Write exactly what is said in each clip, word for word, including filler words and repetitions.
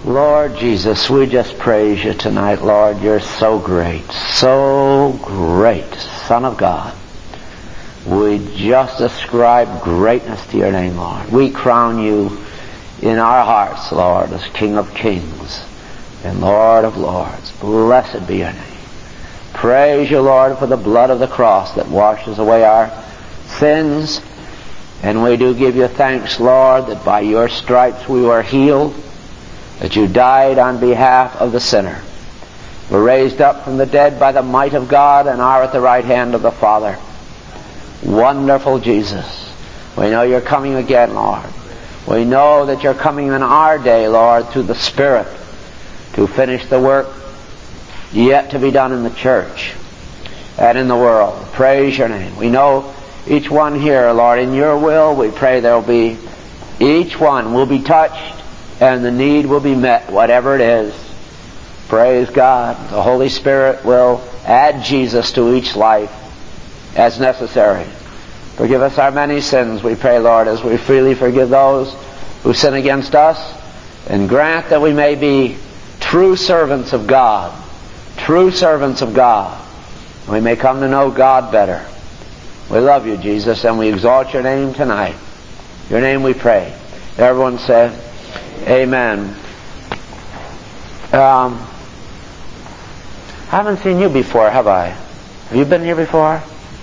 Lord Jesus, we just praise you tonight, Lord. You're so great, so great, Son of God. We just ascribe greatness to your name, Lord. We crown you in our hearts, Lord, as King of Kings and Lord of Lords. Blessed be your name. Praise you, Lord, for the blood of the cross that washes away our sins. And we do give you thanks, Lord, that by your stripes we were healed, that you died on behalf of the sinner, were raised up from the dead by the might of God, and are at the right hand of the Father. Wonderful Jesus. We know you're coming again, Lord. We know that you're coming in our day, Lord, through the Spirit, to finish the work yet to be done in the church and in the world. Praise your name. We know each one here, Lord, in your will, we pray there will be, each one will be touched and the need will be met, whatever it is. Praise God. The Holy Spirit will add Jesus to each life as necessary. Forgive us our many sins, we pray, Lord, as we freely forgive those who sin against us, and grant that we may be true servants of God, true servants of God. We may come to know God better. We love you, Jesus, and we exalt your name tonight. Your name we pray. Everyone said, amen. Um, I haven't seen you before, have I? Have you been here before?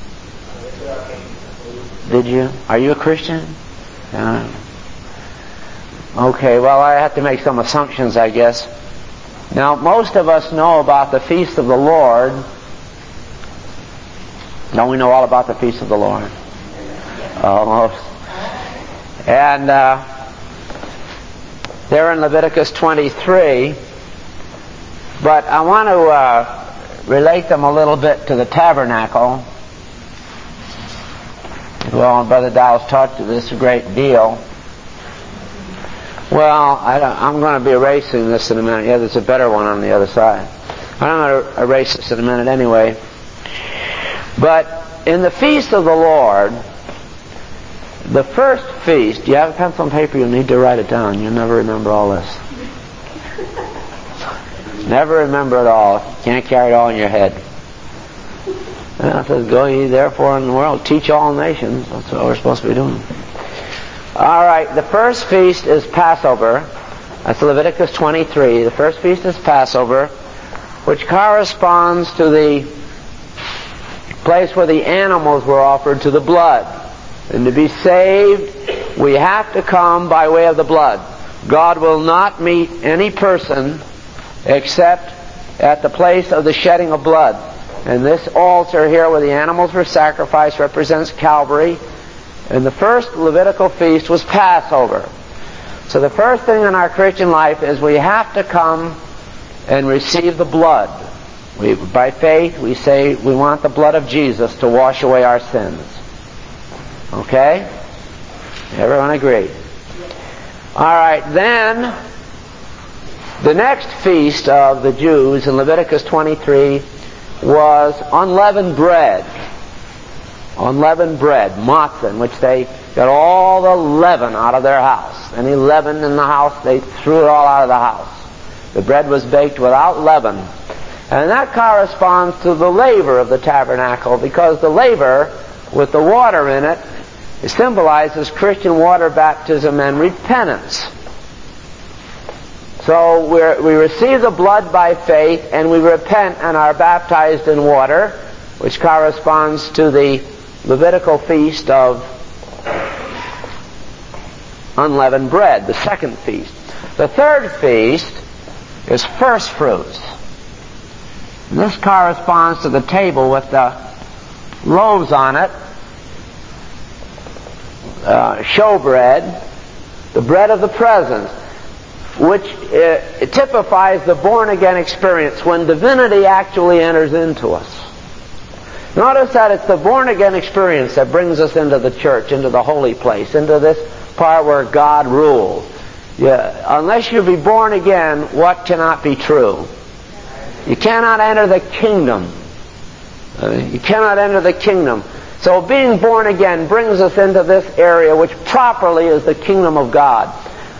Did you? Are you a Christian? Uh, okay, well, I have to make some assumptions, I guess. Now, most of us know about the Feast of the Lord. Don't we know all about the Feast of the Lord? Almost. And uh, they're in Leviticus twenty-three. But I want to uh, relate them a little bit to the tabernacle. Well, Brother Dow's taught you this a great deal. Well, I don't, I'm going to be erasing this in a minute. Yeah, there's a better one on the other side. I'm going to erase this in a minute anyway. But in the Feast of the Lord, the first feast, do you have a pencil and paper? You'll need to write it down. You'll never remember all this. Never remember it all. You can't carry it all in your head. And it says, go ye therefore in the world, teach all nations. That's what we're supposed to be doing. All right, the first feast is Passover. That's Leviticus twenty-three. The first feast is Passover, which corresponds to the place where the animals were offered to the blood. And to be saved, we have to come by way of the blood. God will not meet any person except at the place of the shedding of blood. And this altar here where the animals were sacrificed represents Calvary. And the first Levitical feast was Passover. So the first thing in our Christian life is we have to come and receive the blood. We, by faith, we say we want the blood of Jesus to wash away our sins. Okay? Everyone agree? All right, then the next feast of the Jews in Leviticus twenty-three was unleavened bread. Unleavened bread, matzah, in which they got all the leaven out of their house. Any leaven in the house, they threw it all out of the house. The bread was baked without leaven. And that corresponds to the laver of the tabernacle, because the laver with the water in it, it symbolizes Christian water baptism and repentance. So we're, we receive the blood by faith, and we repent and are baptized in water, which corresponds to the Levitical feast of unleavened bread, the second feast. The third feast is first fruits. And this corresponds to the table with the loaves on it, uh, showbread, the bread of the presence, which uh, it typifies the born-again experience when divinity actually enters into us. Notice that it's the born-again experience that brings us into the church, into the holy place, into this part where God rules. Yeah, unless you be born again, what cannot be true? You cannot enter the kingdom. You cannot enter the kingdom. So being born again brings us into this area which properly is the kingdom of God.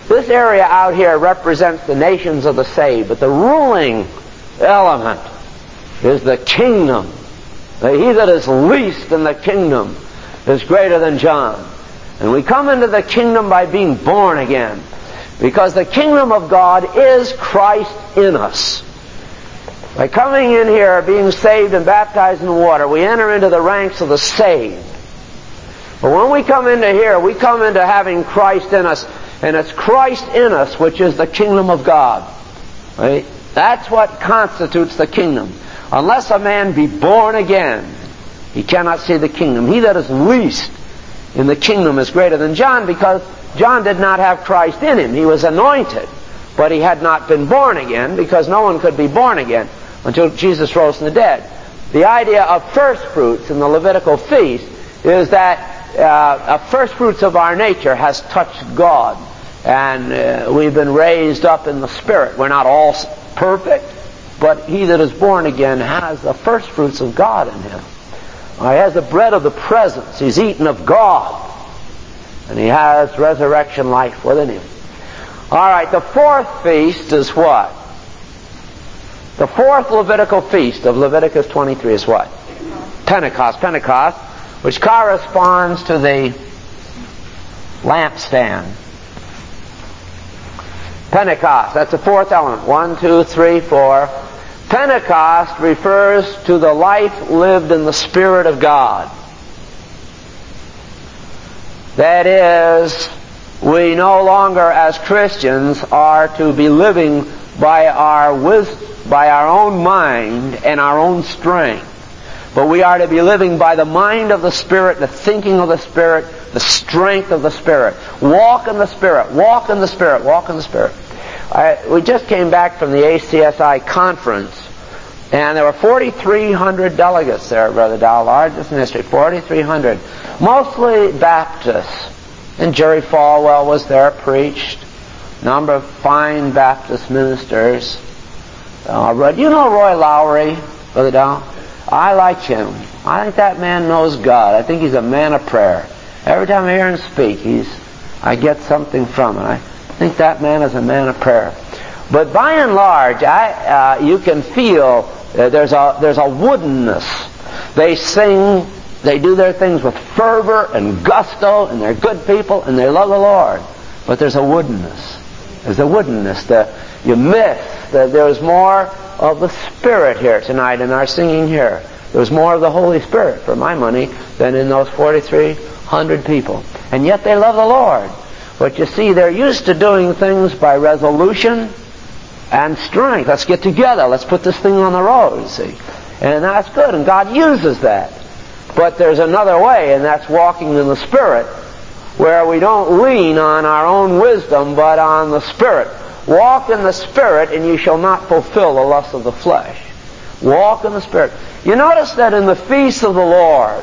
This area out here represents the nations of the saved, but the ruling element is the kingdom. He that is least in the kingdom is greater than John. And we come into the kingdom by being born again, because the kingdom of God is Christ in us. By coming in here, being saved and baptized in water, we enter into the ranks of the saved. But when we come into here, we come into having Christ in us, and it's Christ in us which is the kingdom of God. Right? That's what constitutes the kingdom. Unless a man be born again, he cannot see the kingdom. He that is least in the kingdom is greater than John, because John did not have Christ in him. He was anointed, but he had not been born again, because no one could be born again until Jesus rose from the dead. The idea of first fruits in the Levitical feast is that uh, first fruits of our nature has touched God, and uh, we've been raised up in the Spirit. We're not all perfect, but he that is born again has the first fruits of God in him. He has the bread of the presence. He's eaten of God, and he has resurrection life within him. All right, the fourth feast is what? The fourth Levitical feast of Leviticus twenty-three is what? Pentecost. Pentecost, which corresponds to the lampstand. Pentecost, that's the fourth element. One, two, three, four. Pentecost refers to the life lived in the Spirit of God. That is, we no longer as Christians are to be living by our wisdom, by our own mind and our own strength. But we are to be living by the mind of the Spirit, the thinking of the Spirit, the strength of the Spirit. Walk in the Spirit, walk in the Spirit, walk in the Spirit. I, we just came back from the A C S I conference, and there were forty-three hundred delegates there, Brother Dow, largest in history, forty-three hundred. Mostly Baptists. And Jerry Falwell was there, preached. A number of fine Baptist ministers. Uh, you know Roy Lowry, Brother Dow? I like him. I think that man knows God. I think he's a man of prayer. Every time I hear him speak, he's, I get something from it. I think that man is a man of prayer. But by and large, I, uh, you can feel uh, there's a there's a woodenness. They sing, they do their things with fervor and gusto, and they're good people, and they love the Lord. But there's a woodenness. There's a woodenness. The, you miss that there's more of the Spirit here tonight in our singing here. There's more of the Holy Spirit, for my money, than in those forty-three hundred people. And yet they love the Lord. But you see, they're used to doing things by resolution and strength. Let's get together. Let's put this thing on the road, you see. And that's good, and God uses that. But there's another way, and that's walking in the Spirit, where we don't lean on our own wisdom, but on the Spirit. Walk in the Spirit, and you shall not fulfill the lust of the flesh. Walk in the Spirit. You notice that in the feasts of the Lord,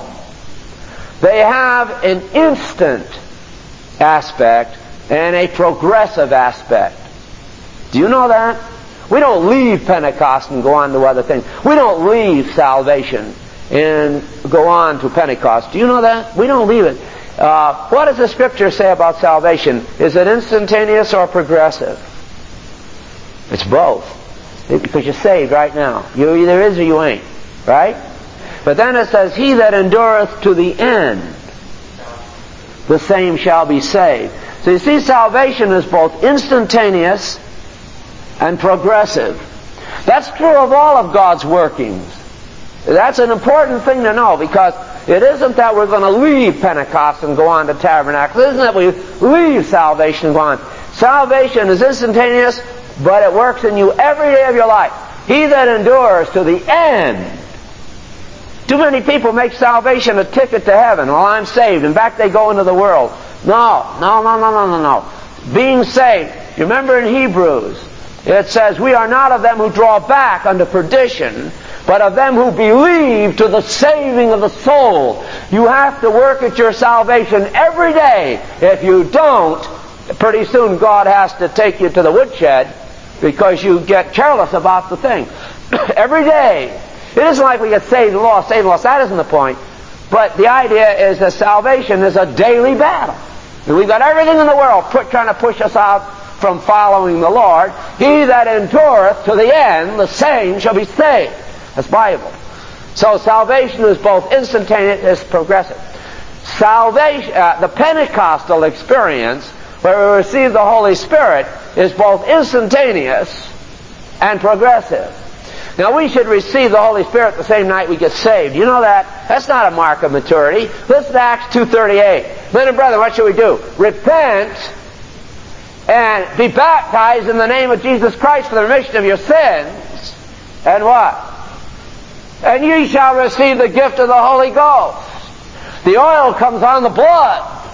they have an instant aspect and a progressive aspect. Do you know that? We don't leave Pentecost and go on to other things. We don't leave salvation and go on to Pentecost. Do you know that? We don't leave it. Uh, what does the Scripture say about salvation? Is it instantaneous or progressive? It's both. Because you're saved right now. You either is or you ain't. Right? But then it says, he that endureth to the end, the same shall be saved. So you see, salvation is both instantaneous and progressive. That's true of all of God's workings. That's an important thing to know, because it isn't that we're going to leave Pentecost and go on to Tabernacle. It isn't that we leave salvation and go on. Salvation is instantaneous, but it works in you every day of your life. He that endures to the end. Too many people make salvation a ticket to heaven. Well, I'm saved, and back they go into the world. No, no, no, no, no, no, no. Being saved. You remember in Hebrews, it says, we are not of them who draw back unto perdition, but of them who believe to the saving of the soul. You have to work at your salvation every day. If you don't, pretty soon God has to take you to the woodshed because you get careless about the thing. Every day. It isn't like we get saved and lost, saved and lost. That isn't the point. But the idea is that salvation is a daily battle. And we've got everything in the world put, trying to push us out from following the Lord. He that endureth to the end, the same shall be saved. That's Bible. So salvation is both instantaneous and progressive. Salvation, uh, the Pentecostal experience, where we receive the Holy Spirit, is both instantaneous and progressive. Now, we should receive the Holy Spirit the same night we get saved. You know that? That's not a mark of maturity. Listen to Acts two thirty-eight. Men and brethren, what should we do? Repent and be baptized in the name of Jesus Christ for the remission of your sins. And what? And ye shall receive the gift of the Holy Ghost. The oil comes on the blood.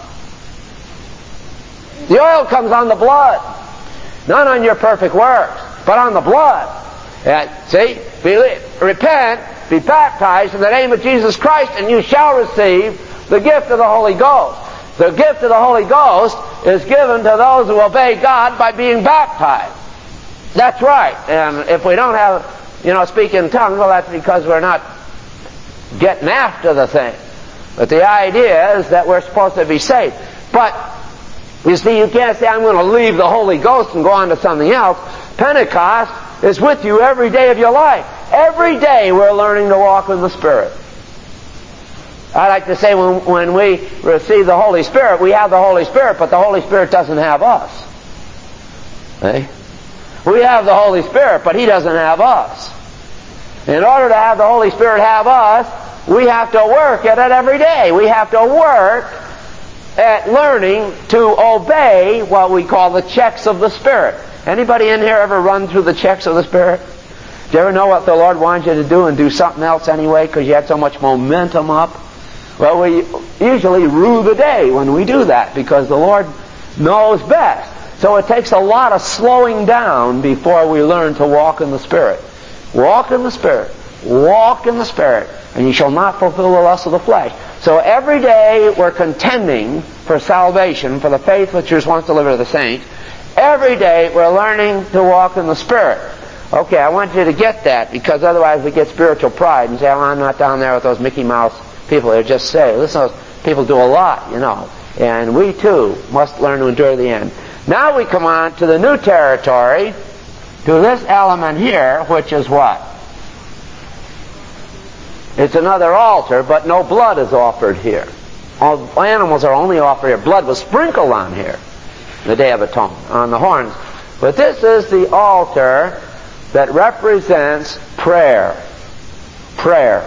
The oil comes on the blood. Not on your perfect works, but on the blood. And, see, believe, repent, be baptized in the name of Jesus Christ, and you shall receive the gift of the Holy Ghost. The gift of the Holy Ghost is given to those who obey God by being baptized. That's right. And if we don't have, you know, speak in tongues, well, that's because we're not getting after the thing. But the idea is that we're supposed to be saved. But, you see, you can't say, I'm going to leave the Holy Ghost and go on to something else. Pentecost is with you every day of your life. Every day we're learning to walk in the Spirit. I like to say when, when we receive the Holy Spirit, we have the Holy Spirit, but the Holy Spirit doesn't have us. See? We have the Holy Spirit, but He doesn't have us. In order to have the Holy Spirit have us, we have to work at it every day. We have to work at learning to obey what we call the checks of the Spirit. Anybody in here ever run through the checks of the Spirit? Do you ever know what the Lord wants you to do and do something else anyway because you had so much momentum up? Well, we usually rue the day when we do that because the Lord knows best. So it takes a lot of slowing down before we learn to walk in the Spirit. Walk in the Spirit. Walk in the Spirit, and you shall not fulfill the lust of the flesh. So every day we're contending for salvation, for the faith which is once delivered to the saints. Every day we're learning to walk in the Spirit. Okay, I want you to get that, because otherwise we get spiritual pride and say, oh, I'm not down there with those Mickey Mouse people. They just say, listen, those people do a lot, you know. And we too must learn to endure the end. Now we come on to the new territory, to this element here, which is what? It's another altar, but no blood is offered here. All animals are only offered here. Blood was sprinkled on here, the Day of Atonement, on the horns. But this is the altar that represents prayer. Prayer.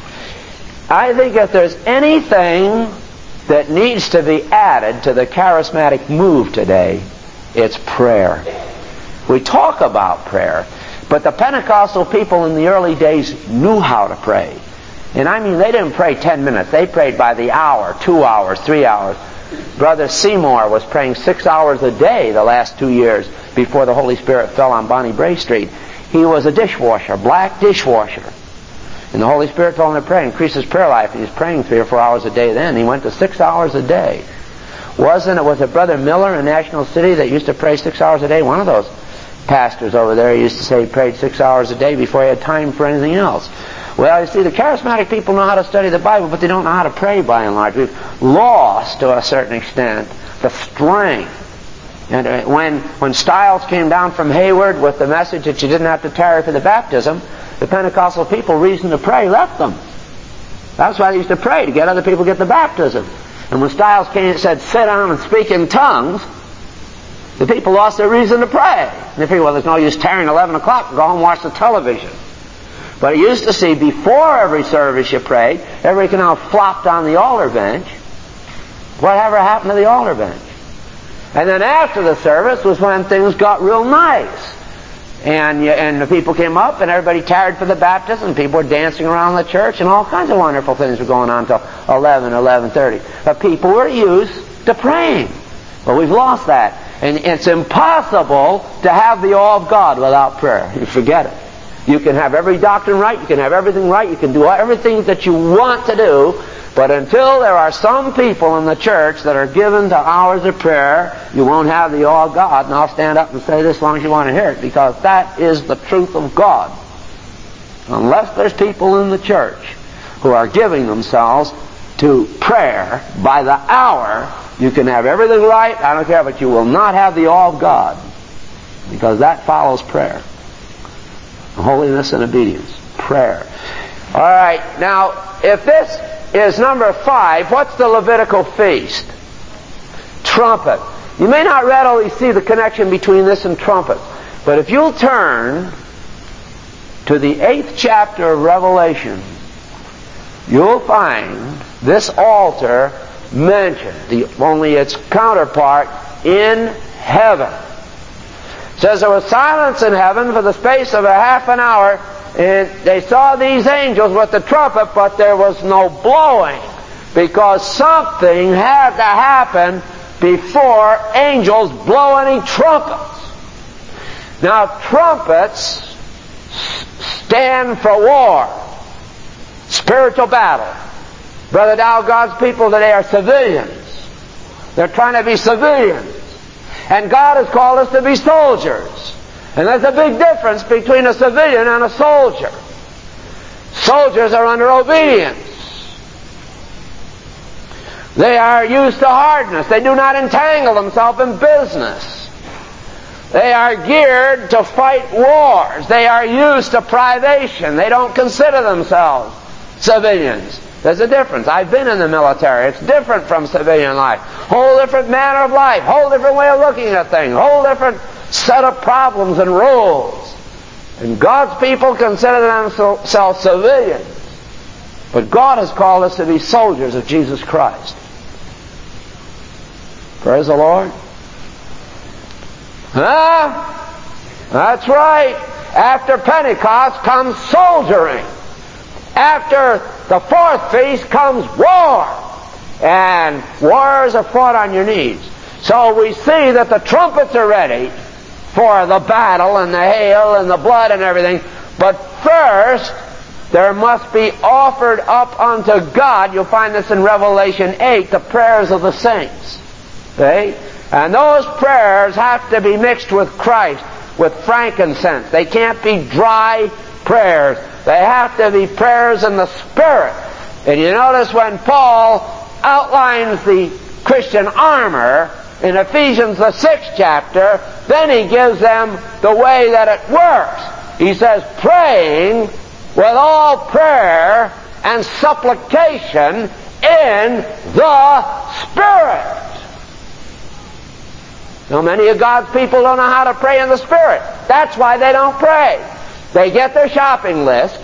I think if there's anything that needs to be added to the charismatic move today, it's prayer. We talk about prayer, but the Pentecostal people in the early days knew how to pray. And I mean, they didn't pray ten minutes. They prayed by the hour, two hours, three hours. Brother Seymour was praying six hours a day the last two years before the Holy Spirit fell on Bonnie Bray Street. He was a dishwasher, black dishwasher. And the Holy Spirit told him to pray, increase his prayer life. He was praying three or four hours a day then. He went to six hours a day. Wasn't it, was it Brother Miller in National City that used to pray six hours a day? One of those pastors over there used to say he prayed six hours a day before he had time for anything else. Well, you see, the charismatic people know how to study the Bible, but they don't know how to pray by and large. We've lost, to a certain extent, the strength. And when, when Stiles came down from Hayward with the message that you didn't have to tarry for the baptism, the Pentecostal people, reason to pray, left them. That's why they used to pray, to get other people to get the baptism. And when Stiles came and said, sit down and speak in tongues, the people lost their reason to pray. And they figured, well, there's no use tarrying eleven o'clock, go home and watch the television. But you used to see, before every service you prayed, everybody now flopped on the altar bench. Whatever happened to the altar bench? And then after the service was when things got real nice. And you, and the people came up and everybody tarried for the baptism, and people were dancing around the church, and all kinds of wonderful things were going on until eleven, eleven thirty. But people were used to praying. But we've lost that. And it's impossible to have the awe of God without prayer. You forget it. You can have every doctrine right, you can have everything right, you can do everything that you want to do, but until there are some people in the church that are given to hours of prayer, you won't have the awe of God. And I'll stand up and say this as long as you want to hear it, because that is the truth of God. Unless there's people in the church who are giving themselves to prayer by the hour, You can have everything right, I don't care, but you will not have the awe of God, because that follows prayer. Holiness and obedience. Prayer. All right, now, if this is number five, what's the Levitical feast? Trumpet. You may not readily see the connection between this and trumpet, but if you'll turn to the eighth chapter of Revelation, you'll find this altar mentioned, the, only its counterpart in heaven. It says there was silence in heaven for the space of a half an hour, and they saw these angels with the trumpet, but there was no blowing, because something had to happen before angels blow any trumpets. Now, trumpets stand for war, spiritual battle. Brother Dow, God's people today are civilians. They're trying to be civilians. And God has called us to be soldiers. And there's a big difference between a civilian and a soldier. Soldiers are under obedience. They are used to hardness. They do not entangle themselves in business. They are geared to fight wars. They are used to privation. They don't consider themselves civilians. There's a difference. I've been in the military. It's different from civilian life. Whole different manner of life. Whole different way of looking at things. Whole different set of problems and rules. And God's people consider themselves civilians. But God has called us to be soldiers of Jesus Christ. Praise the Lord. Huh? That's right. After Pentecost comes soldiering. After the fourth feast comes war. And wars are fought on your knees. So we see that the trumpets are ready for the battle and the hail and the blood and everything. But first, there must be offered up unto God, you'll find this in Revelation eight, the prayers of the saints. See? And those prayers have to be mixed with Christ, with frankincense. They can't be dry prayers. They have to be prayers in the Spirit. And you notice when Paul outlines the Christian armor in Ephesians the sixth chapter, then he gives them the way that it works. He says, praying with all prayer and supplication in the Spirit. Now, many of God's people don't know how to pray in the Spirit. That's why they don't pray. They get their shopping list,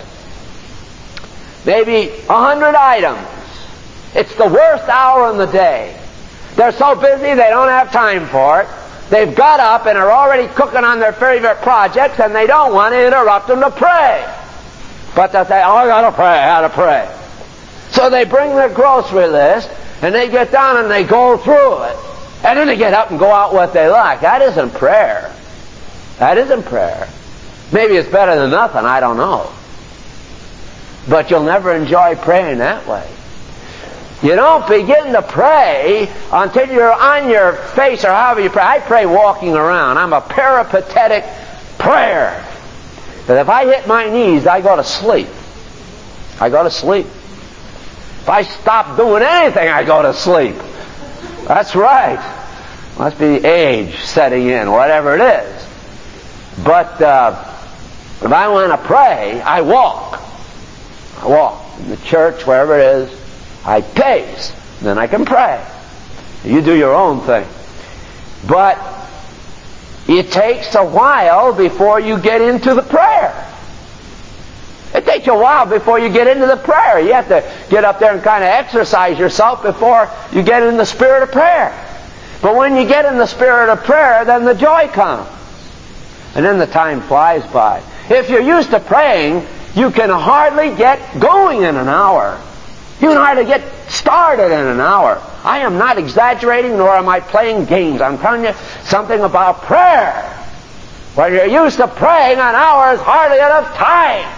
maybe a hundred items. It's the worst hour in the day. They're so busy they don't have time for it. They've got up and are already cooking on their favorite projects, and they don't want to interrupt them to pray. But they say, oh, I gotta pray, I gotta pray. So they bring their grocery list, and they get down and they go through it. And then they get up and go out what they like. That isn't prayer. That isn't prayer. Maybe it's better than nothing, I don't know. But you'll never enjoy praying that way. You don't begin to pray until you're on your face or however you pray. I pray walking around. I'm a peripatetic prayer. But if I hit my knees, I go to sleep. I go to sleep. If I stop doing anything, I go to sleep. That's right. Must be age setting in, whatever it is. But uh, if I want to pray, I walk. I walk. In the church, wherever it is, I pace. Then I can pray. You do your own thing. But it takes a while before you get into the prayer. It takes a while before you get into the prayer. You have to get up there and kind of exercise yourself before you get in the spirit of prayer. But when you get in the spirit of prayer, then the joy comes. And then the time flies by. If you're used to praying, you can hardly get going in an hour. You can hardly get started in an hour. I am not exaggerating, nor am I playing games. I'm telling you something about prayer. When you're used to praying, an hour is hardly enough time.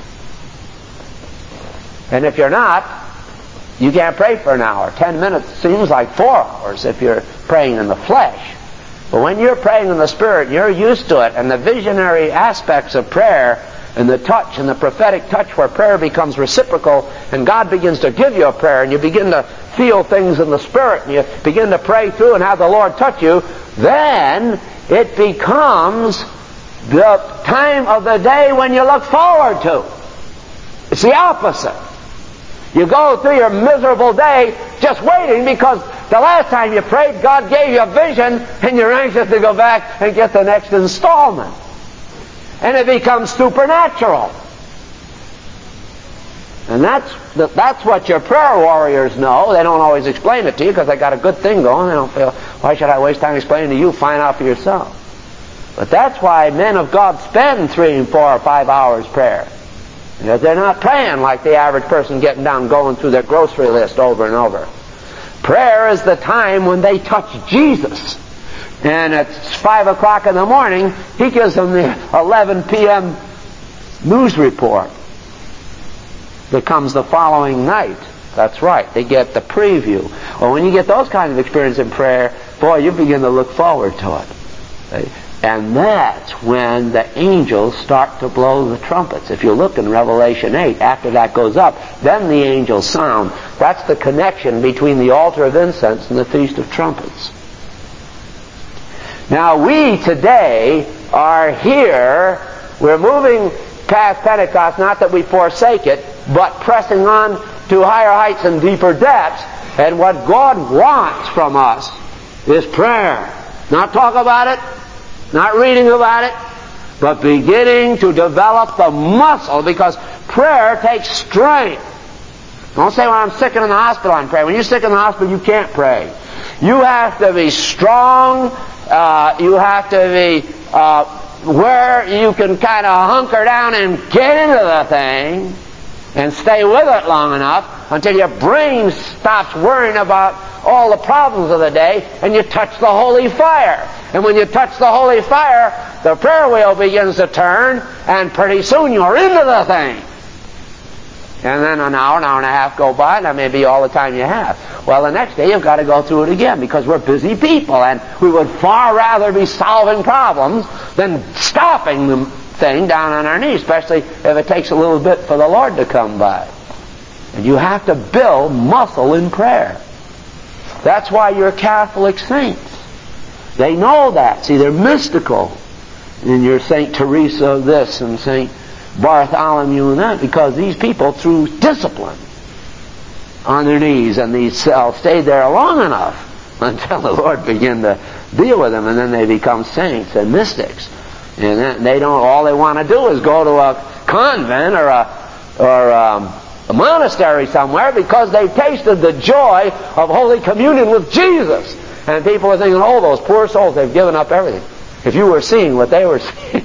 And if you're not, you can't pray for an hour. Ten minutes seems like four hours if you're praying in the flesh. But when you're praying in the Spirit, you're used to it. And the visionary aspects of prayer and the touch and the prophetic touch where prayer becomes reciprocal and God begins to give you a prayer and you begin to feel things in the Spirit, and you begin to pray through and have the Lord touch you, then it becomes the time of the day when you look forward to. It's the opposite. You go through your miserable day just waiting because the last time you prayed, God gave you a vision, and you're anxious to go back and get the next installment. And it becomes supernatural. And that's the, that's what your prayer warriors know. They don't always explain it to you because they got a good thing going. They don't feel, why should I waste time explaining to you? Find out for yourself. But that's why men of God spend three and four or five hours prayer. Because they're not praying like the average person getting down going through their grocery list over and over. Prayer is the time when they touch Jesus. And at five o'clock in the morning, He gives them the eleven p.m. news report that comes the following night. That's right. They get the preview. Well, when you get those kinds of experience in prayer, boy, you begin to look forward to it. Right? And that's when the angels start to blow the trumpets. If you look in Revelation eight, after that goes up, then the angels sound. That's the connection between the altar of incense and the Feast of Trumpets. Now we today are here, we're moving past Pentecost, not that we forsake it, but pressing on to higher heights and deeper depths. And what God wants from us is prayer. Not talk about it, not reading about it, but beginning to develop the muscle, because prayer takes strength. Don't say, well, I'm sick and in the hospital, I'm praying. When you're sick in the hospital, you can't pray. You have to be strong. Uh, you have to be uh, where you can kind of hunker down and get into the thing and stay with it long enough until your brain stops worrying about all the problems of the day and you touch the holy fire. And when you touch the holy fire, the prayer wheel begins to turn, and pretty soon you're into the thing. And then an hour, an hour and a half go by, and that may be all the time you have. Well, the next day you've got to go through it again, because we're busy people, and we would far rather be solving problems than stopping the thing down on our knees, especially if it takes a little bit for the Lord to come by. And you have to build muscle in prayer. That's why you're Catholic saints. They know that. See, they're mystical. And you're Saint Teresa of this and Saint Bartholomew and that, because these people, through discipline on their knees and these cells, stayed there long enough until the Lord began to deal with them, and then they become saints and mystics. And then they don't, all they want to do is go to a convent or a or um, a monastery somewhere, because they've tasted the joy of Holy Communion with Jesus. And people are thinking, oh, those poor souls, they've given up everything. If you were seeing what they were seeing.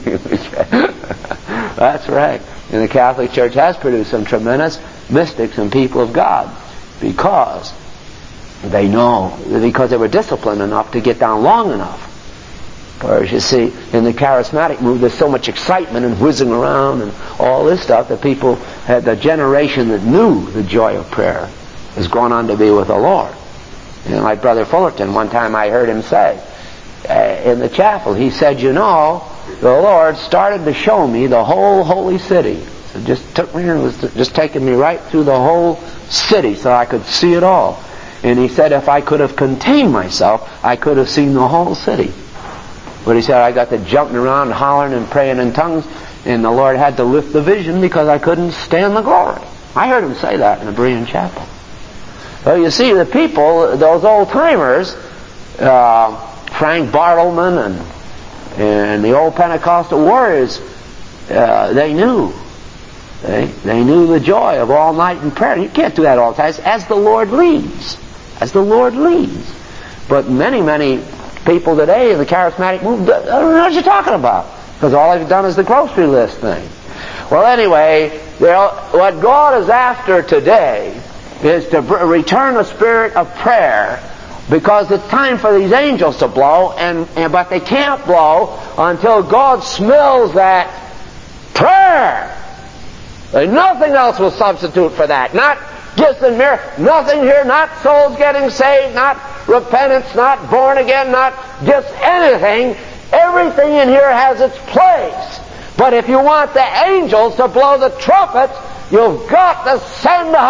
That's right. And the Catholic Church has produced some tremendous mystics and people of God, because they know, because they were disciplined enough to get down long enough. Whereas you see, in the charismatic movement, there's so much excitement and whizzing around and all this stuff that people had, the generation that knew the joy of prayer has gone on to be with the Lord. And like Brother Fullerton, one time I heard him say, uh, in the chapel, he said, you know, the Lord started to show me the whole holy city. So just took me and was just taking me right through the whole city so I could see it all. And he said, if I could have contained myself, I could have seen the whole city. But he said, I got to jumping around, hollering and praying in tongues, and the Lord had to lift the vision because I couldn't stand the glory. I heard him say that in the Berean Chapel. Well, you see, the people, those old-timers, uh, Frank Bartleman and, and the old Pentecostal warriors, uh, they knew. They, they knew the joy of all night in prayer. You can't do that all the time. As the Lord leads. As the Lord leads. But many, many people today in the charismatic movement, I don't know what you're talking about, because all they've done is the grocery list thing. Well, anyway, what God is after today is to return a spirit of prayer, because it's time for these angels to blow, and, and but they can't blow until God smells that prayer. And nothing else will substitute for that. Not gifts and miracles, nothing here, not souls getting saved, not repentance, not born again, not just anything. Everything in here has its place. But if you want the angels to blow the trumpets, you've got to send up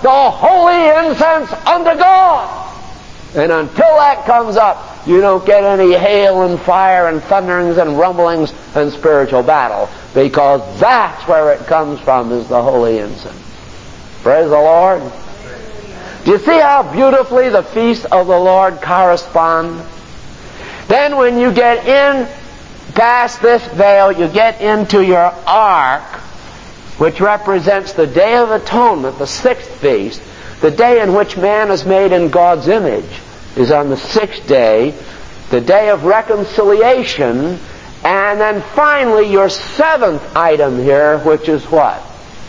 the holy incense unto God. And until that comes up, you don't get any hail and fire and thunderings and rumblings and spiritual battle, because that's where it comes from, is the holy incense. Praise the Lord. Do you see how beautifully the feasts of the Lord correspond? Then when you get in past this veil, you get into your ark, which represents the Day of Atonement, the sixth feast. The day in which man is made in God's image is on the sixth day, the day of reconciliation, and then finally your seventh item here, which is what?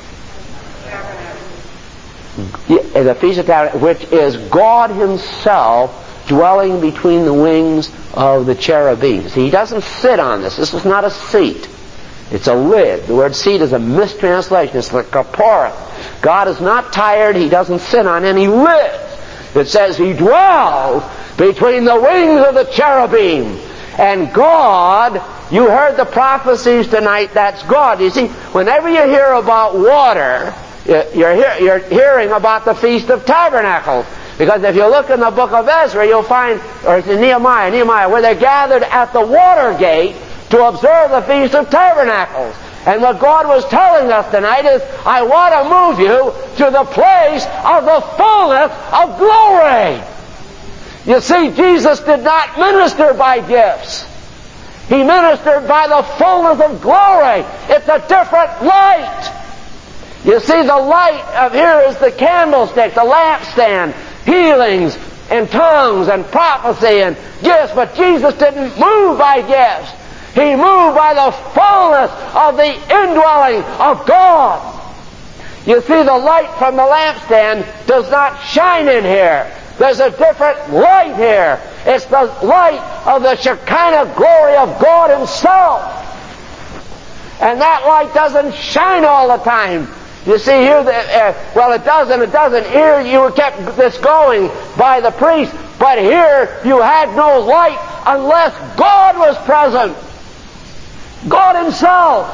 The Feast of Tabernacles, which is God Himself dwelling between the wings of the cherubim. See, He doesn't sit on this. This is not a seat. It's a lid. The word seat is a mistranslation. It's like a porth. God is not tired. He doesn't sit on any lid. It says He dwells between the wings of the cherubim. And God, you heard the prophecies tonight, that's God. You see, whenever you hear about water, you're, hear, you're hearing about the Feast of Tabernacles. Because if you look in the book of Ezra, you'll find, or it's in Nehemiah, Nehemiah, where they're gathered at the water gate to observe the Feast of Tabernacles. And what God was telling us tonight is, I want to move you to the place of the fullness of glory. You see, Jesus did not minister by gifts. He ministered by the fullness of glory. It's a different light. You see, the light of here is the candlestick, the lampstand, healings and tongues and prophecy and gifts. But Jesus didn't move by gifts. He moved by the fullness of the indwelling of God. You see, the light from the lampstand does not shine in here. There's a different light here. It's the light of the Shekinah glory of God Himself. And that light doesn't shine all the time. You see here, uh, well, it does and it doesn't. Here you kept this going by the priest, but here you had no light unless God was present. God Himself.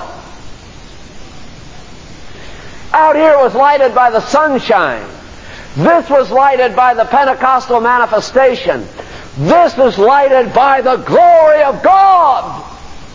Out here was lighted by the sunshine. This was lighted by the Pentecostal manifestation. This was lighted by the glory of God.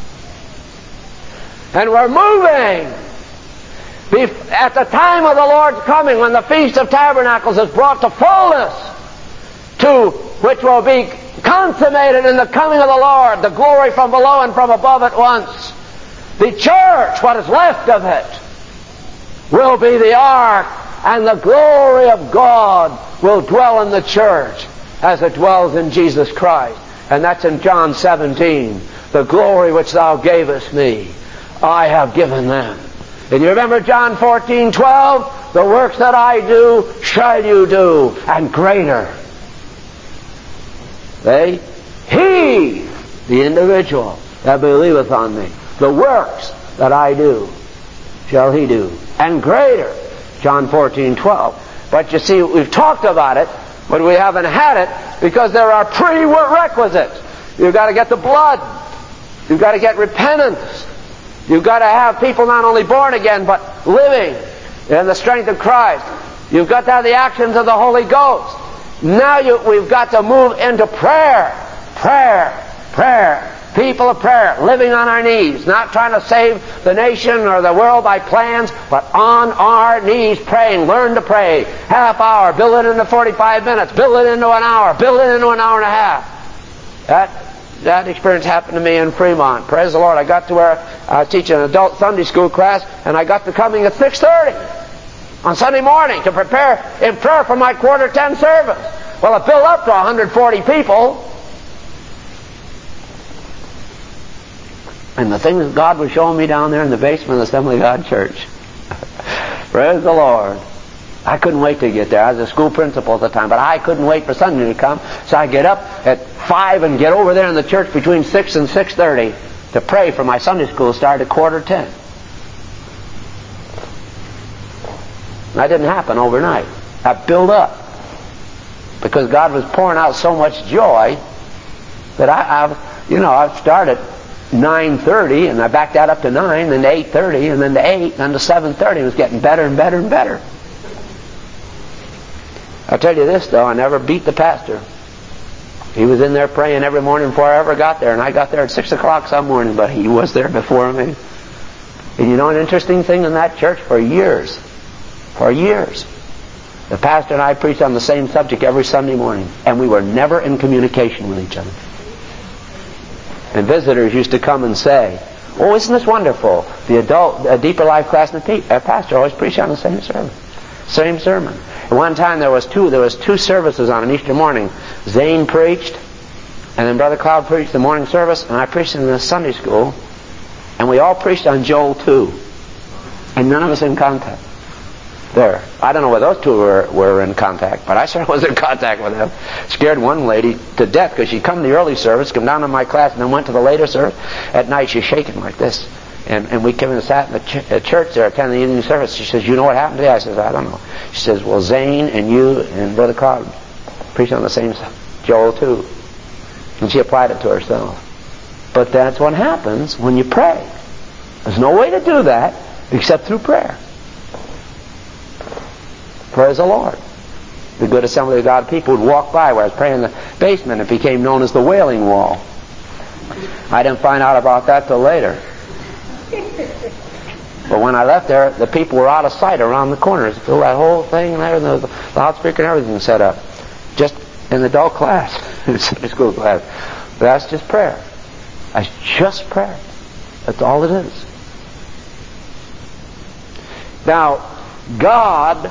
And we're moving. At the time of the Lord's coming, when the Feast of Tabernacles is brought to fullness, to which will be consummated in the coming of the Lord, the glory from below and from above at once. The church, what is left of it, will be the ark, and the glory of God will dwell in the church as it dwells in Jesus Christ. And that's in John seventeen. The glory which Thou gavest me, I have given them. And you remember John fourteen twelve? The works that I do shall you do, and greater. They, He, the individual that believeth on me, the works that I do shall he do, and greater. John fourteen twelve. But you see, we've talked about it, but we haven't had it because there are prerequisites. You've got to get the blood. You've got to get repentance. You've got to have people not only born again, but living in the strength of Christ. You've got to have the actions of the Holy Ghost. Now you, we've got to move into prayer. Prayer. Prayer. People of prayer. Living on our knees. Not trying to save the nation or the world by plans, but on our knees praying. Learn to pray. Half hour. Build it into forty-five minutes. Build it into an hour. Build it into an hour and a half. That That experience happened to me in Fremont. Praise the Lord. I got to where I was teaching an adult Sunday school class, and I got to coming at six thirty on Sunday morning to prepare in prayer for my quarter ten service. Well, it built up to one hundred forty people. And the things that God was showing me down there in the basement of the Assembly of God Church. Praise the Lord. I couldn't wait to get there. I was a school principal at the time, but I couldn't wait for Sunday to come. So I get up at five and get over there in the church between six and six thirty to pray for my Sunday school start at quarter ten. That didn't happen overnight. That built up because God was pouring out so much joy that I, I've, you know, I've started nine thirty, and I backed that up to nine, then to eight thirty, and then to eight, and then to seven thirty. It was getting better and better and better. I'll tell you this, though, I never beat the pastor. He was in there praying every morning before I ever got there, and I got there at six o'clock some morning, but he was there before me. And you know an interesting thing in that church? For years, for years, the pastor and I preached on the same subject every Sunday morning, and we were never in communication with each other. And visitors used to come and say, "Oh, isn't this wonderful? The adult, uh, Deeper Life class and the uh, pastor always preached on the same sermon, same sermon." At one time there was two there was two services on an Easter morning. Zane preached, and then Brother Cloud preached the morning service, and I preached in the Sunday school, and we all preached on Joel two, and none of us in contact. There. I don't know whether those two were, were in contact, but I certainly was in contact with them. Scared one lady to death because she'd come to the early service, come down to my class, and then went to the later service. At night she's shaking like this. And, and we came and sat in the ch- church there attending the evening service. She says, "You know what happened today?" I says, "I don't know." She says, "Well, Zane and you and Brother Cloud preached on the same Joel two." And she applied it to herself. But that's what happens when you pray. There's no way to do that except through prayer. Praise the Lord. The good Assembly of God people would walk by where I was praying in the basement. It became known as the Wailing Wall. I didn't find out about that till later. But when I left there, the people were out of sight around the corners. That whole thing and everything, the loudspeaker and everything set up. Just in the adult class, Sunday school class. But that's just prayer. That's just prayer. That's all it is. Now, God,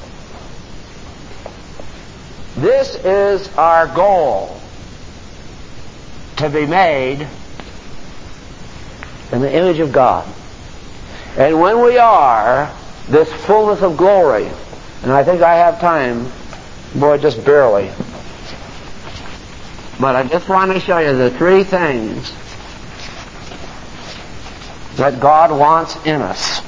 this is our goal, to be made in the image of God. And when we are, this fullness of glory, and I think I have time, boy, just barely. But I just want to show you the three things that God wants in us.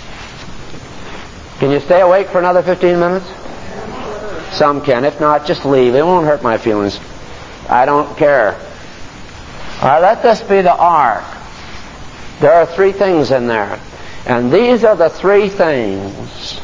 Can you stay awake for another fifteen minutes? Some can. If not, just leave. It won't hurt my feelings. I don't care. All right, let this be the ark. There are three things in there. And these are the three things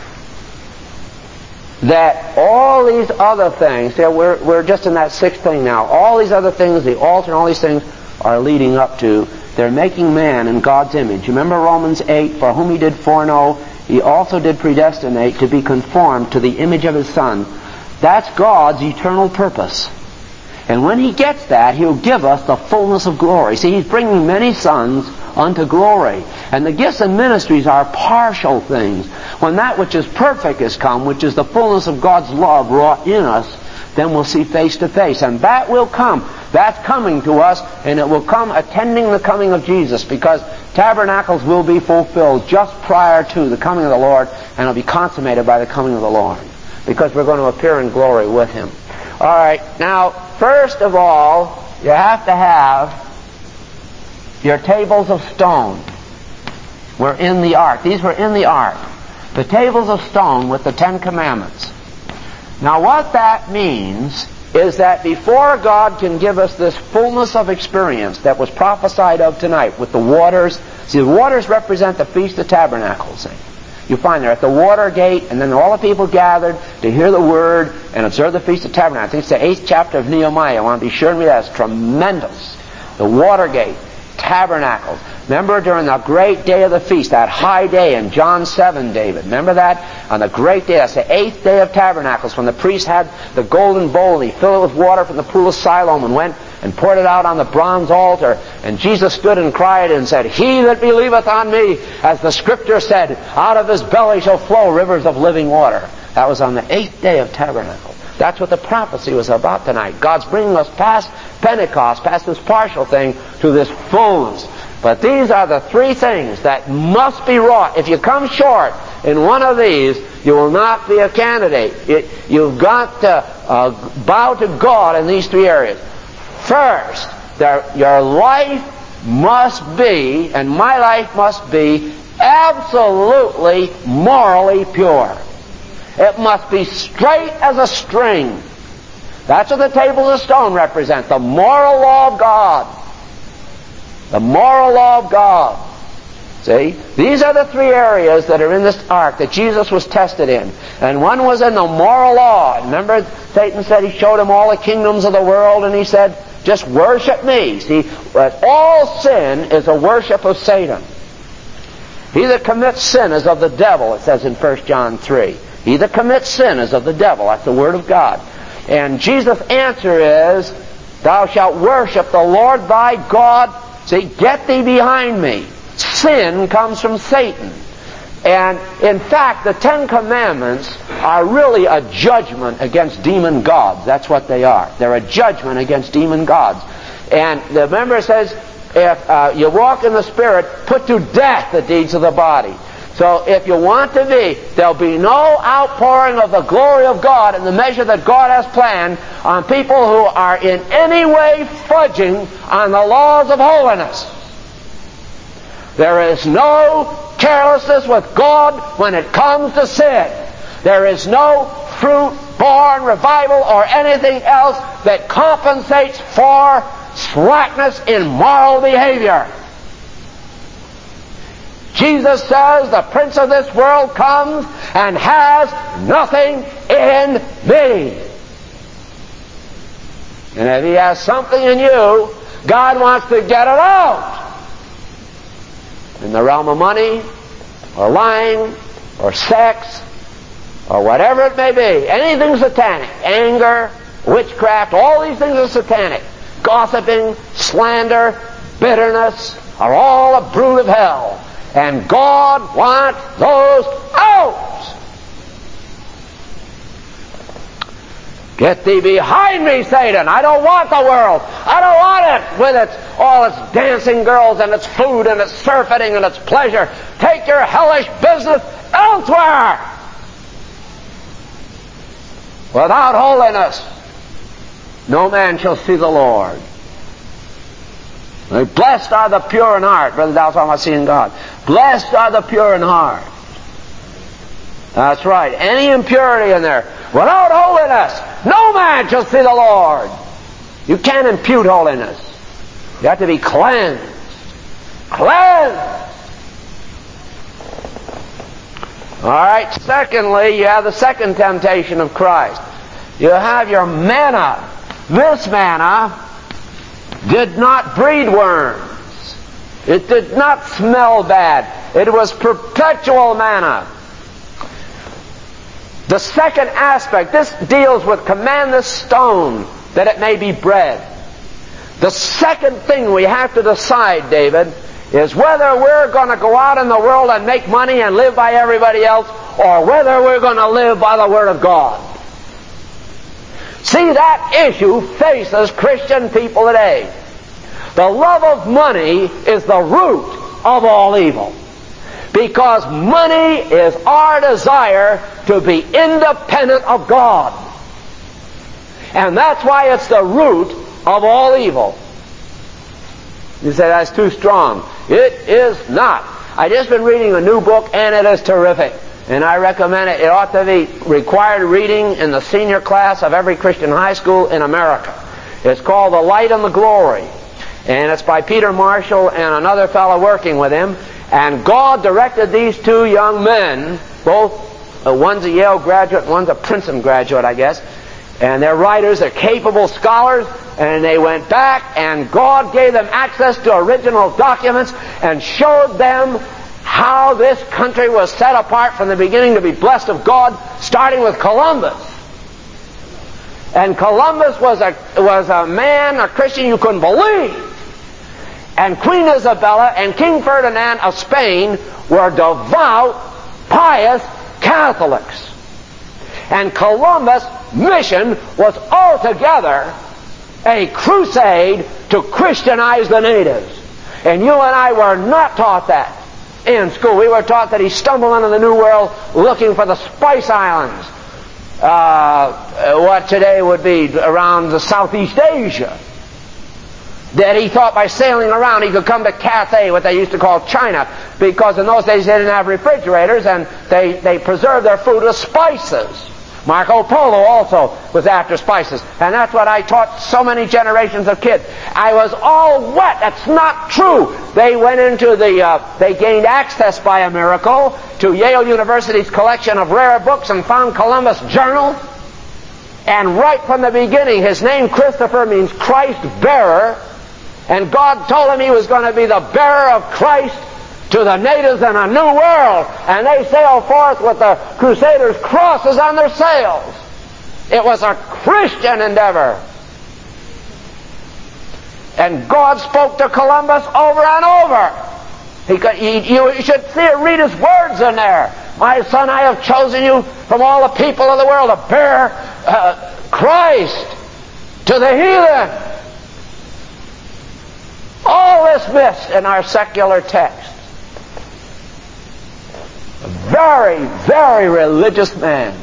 that all these other things, see, we're, we're just in that sixth thing now. All these other things, the altar and all these things are leading up to. They're making man in God's image. Remember Romans eight, for whom he did foreknow, he also did predestinate to be conformed to the image of his Son. That's God's eternal purpose. And when he gets that, he'll give us the fullness of glory. See, he's bringing many sons unto glory. And the gifts and ministries are partial things. When that which is perfect has come, which is the fullness of God's love wrought in us, then we'll see face to face. And that will come. That's coming to us, and it will come attending the coming of Jesus, because tabernacles will be fulfilled just prior to the coming of the Lord, and it'll be consummated by the coming of the Lord, because we're going to appear in glory with him. All right, now, first of all, you have to have your tables of stone. Were in the ark. These were in the ark. The tables of stone with the Ten Commandments. Now what that means is that before God can give us this fullness of experience that was prophesied of tonight with the waters, see, the waters represent the Feast of Tabernacles. You find there at the water gate, and then all the people gathered to hear the word and observe the Feast of Tabernacles. I think it's the eighth chapter of Nehemiah. I want to be sure to read that. It's tremendous. The water gate, tabernacles. Remember during the great day of the feast, that high day in John seven, David. Remember that? On the great day, that's the eighth day of tabernacles, when the priest had the golden bowl, and he filled it with water from the pool of Siloam and went and poured it out on the bronze altar. And Jesus stood and cried and said, "He that believeth on me, as the Scripture said, out of his belly shall flow rivers of living water." That was on the eighth day of tabernacles. That's what the prophecy was about tonight. God's bringing us past Pentecost, past this partial thing, to this fullness. But these are the three things that must be wrought. If you come short in one of these, you will not be a candidate. It, you've got to uh, bow to God in these three areas. First, there, your life must be, and my life must be, absolutely morally pure. It must be straight as a string. That's what the tables of stone represent, the moral law of God. The moral law of God. See? These are the three areas that are in this ark that Jesus was tested in. And one was in the moral law. Remember, Satan said he showed him all the kingdoms of the world, and he said, just worship me. See, but all sin is a worship of Satan. He that commits sin is of the devil, it says in First John three. He that commits sin is of the devil. That's the Word of God. And Jesus' answer is, thou shalt worship the Lord thy God. See, get thee behind me. Sin comes from Satan. And in fact, the Ten Commandments are really a judgment against demon gods. That's what they are. They're a judgment against demon gods. And remember it says, if uh, you walk in the Spirit, put to death the deeds of the body. So if you want to be, there'll be no outpouring of the glory of God in the measure that God has planned on people who are in any way fudging on the laws of holiness. There is no carelessness with God when it comes to sin. There is no fruit-born revival or anything else that compensates for slackness in moral behavior. Jesus says, the prince of this world comes and has nothing in me. And if he has something in you, God wants to get it out. In the realm of money, or lying, or sex, or whatever it may be. Anything satanic. Anger, witchcraft, all these things are satanic. Gossiping, slander, bitterness are all a brood of hell. And God wants those out. Get thee behind me, Satan. I don't want the world. I don't want it with its, all its dancing girls and its food and its surfeiting and its pleasure. Take your hellish business elsewhere. Without holiness, no man shall see the Lord. Blessed are the pure in heart. Brother Dow's talking about seeing God. Blessed are the pure in heart. That's right. Any impurity in there. Without holiness, no man shall see the Lord. You can't impute holiness. You have to be cleansed. Cleansed. All right. Secondly, you have the second temptation of Christ. You have your manna. This manna did not breed worms. It did not smell bad. It was perpetual manna. The second aspect, this deals with command this stone that it may be bread. The second thing we have to decide, David, is whether we're going to go out in the world and make money and live by everybody else, or whether we're going to live by the Word of God. See, that issue faces Christian people today. The love of money is the root of all evil. Because money is our desire to be independent of God. And that's why it's the root of all evil. You say, that's too strong. It is not. I've just been reading a new book, and it is terrific. And I recommend it. It ought to be required reading in the senior class of every Christian high school in America. It's called The Light and the Glory. And it's by Peter Marshall and another fellow working with him. And God directed these two young men, both, uh, one's a Yale graduate and one's a Princeton graduate, I guess. And they're writers, they're capable scholars, and they went back and God gave them access to original documents and showed them how this country was set apart from the beginning to be blessed of God, starting with Columbus. And Columbus was a, was a man, a Christian you couldn't believe. And Queen Isabella and King Ferdinand of Spain were devout, pious Catholics. And Columbus' mission was altogether a crusade to Christianize the natives. And you and I were not taught that in school. We were taught that he stumbled into the New World looking for the Spice Islands, uh, what today would be around the Southeast Asia. That he thought by sailing around he could come to Cathay, what they used to call China, because in those days they didn't have refrigerators and they, they preserved their food with spices. Marco Polo also was after spices. And that's what I taught so many generations of kids. I was all wet. That's not true. They went into the, uh, they gained access by a miracle to Yale University's collection of rare books and found Columbus' journal. And right from the beginning, his name Christopher means Christ bearer. And God told him he was going to be the bearer of Christ to the natives in a new world. And they sailed forth with the Crusaders' crosses on their sails. It was a Christian endeavor. And God spoke to Columbus over and over. He could, he, you should see it, read his words in there. My son, I have chosen you from all the people of the world to bear uh, Christ to the heathen. All this missed in our secular text. A very, very religious man.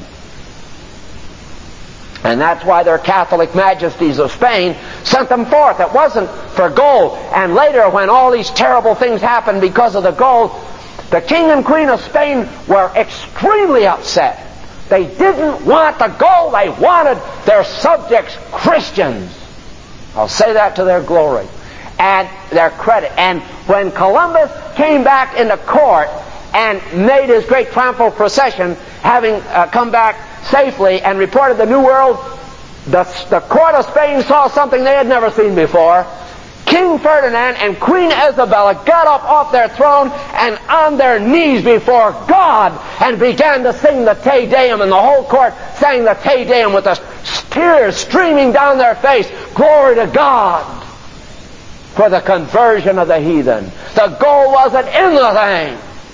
And that's why their Catholic majesties of Spain sent them forth. It wasn't for gold. And later, when all these terrible things happened because of the gold, the king and queen of Spain were extremely upset. They didn't want the gold. They wanted their subjects Christians. I'll say that to their glory and their credit. And when Columbus came back into court and made his great triumphal procession, having uh, come back safely and reported the New World, the, the court of Spain saw something they had never seen before. King Ferdinand and Queen Isabella got up off their throne and on their knees before God and began to sing the Te Deum, and the whole court sang the Te Deum with the tears streaming down their face. Glory to God for the conversion of the heathen. The gold wasn't in the thing.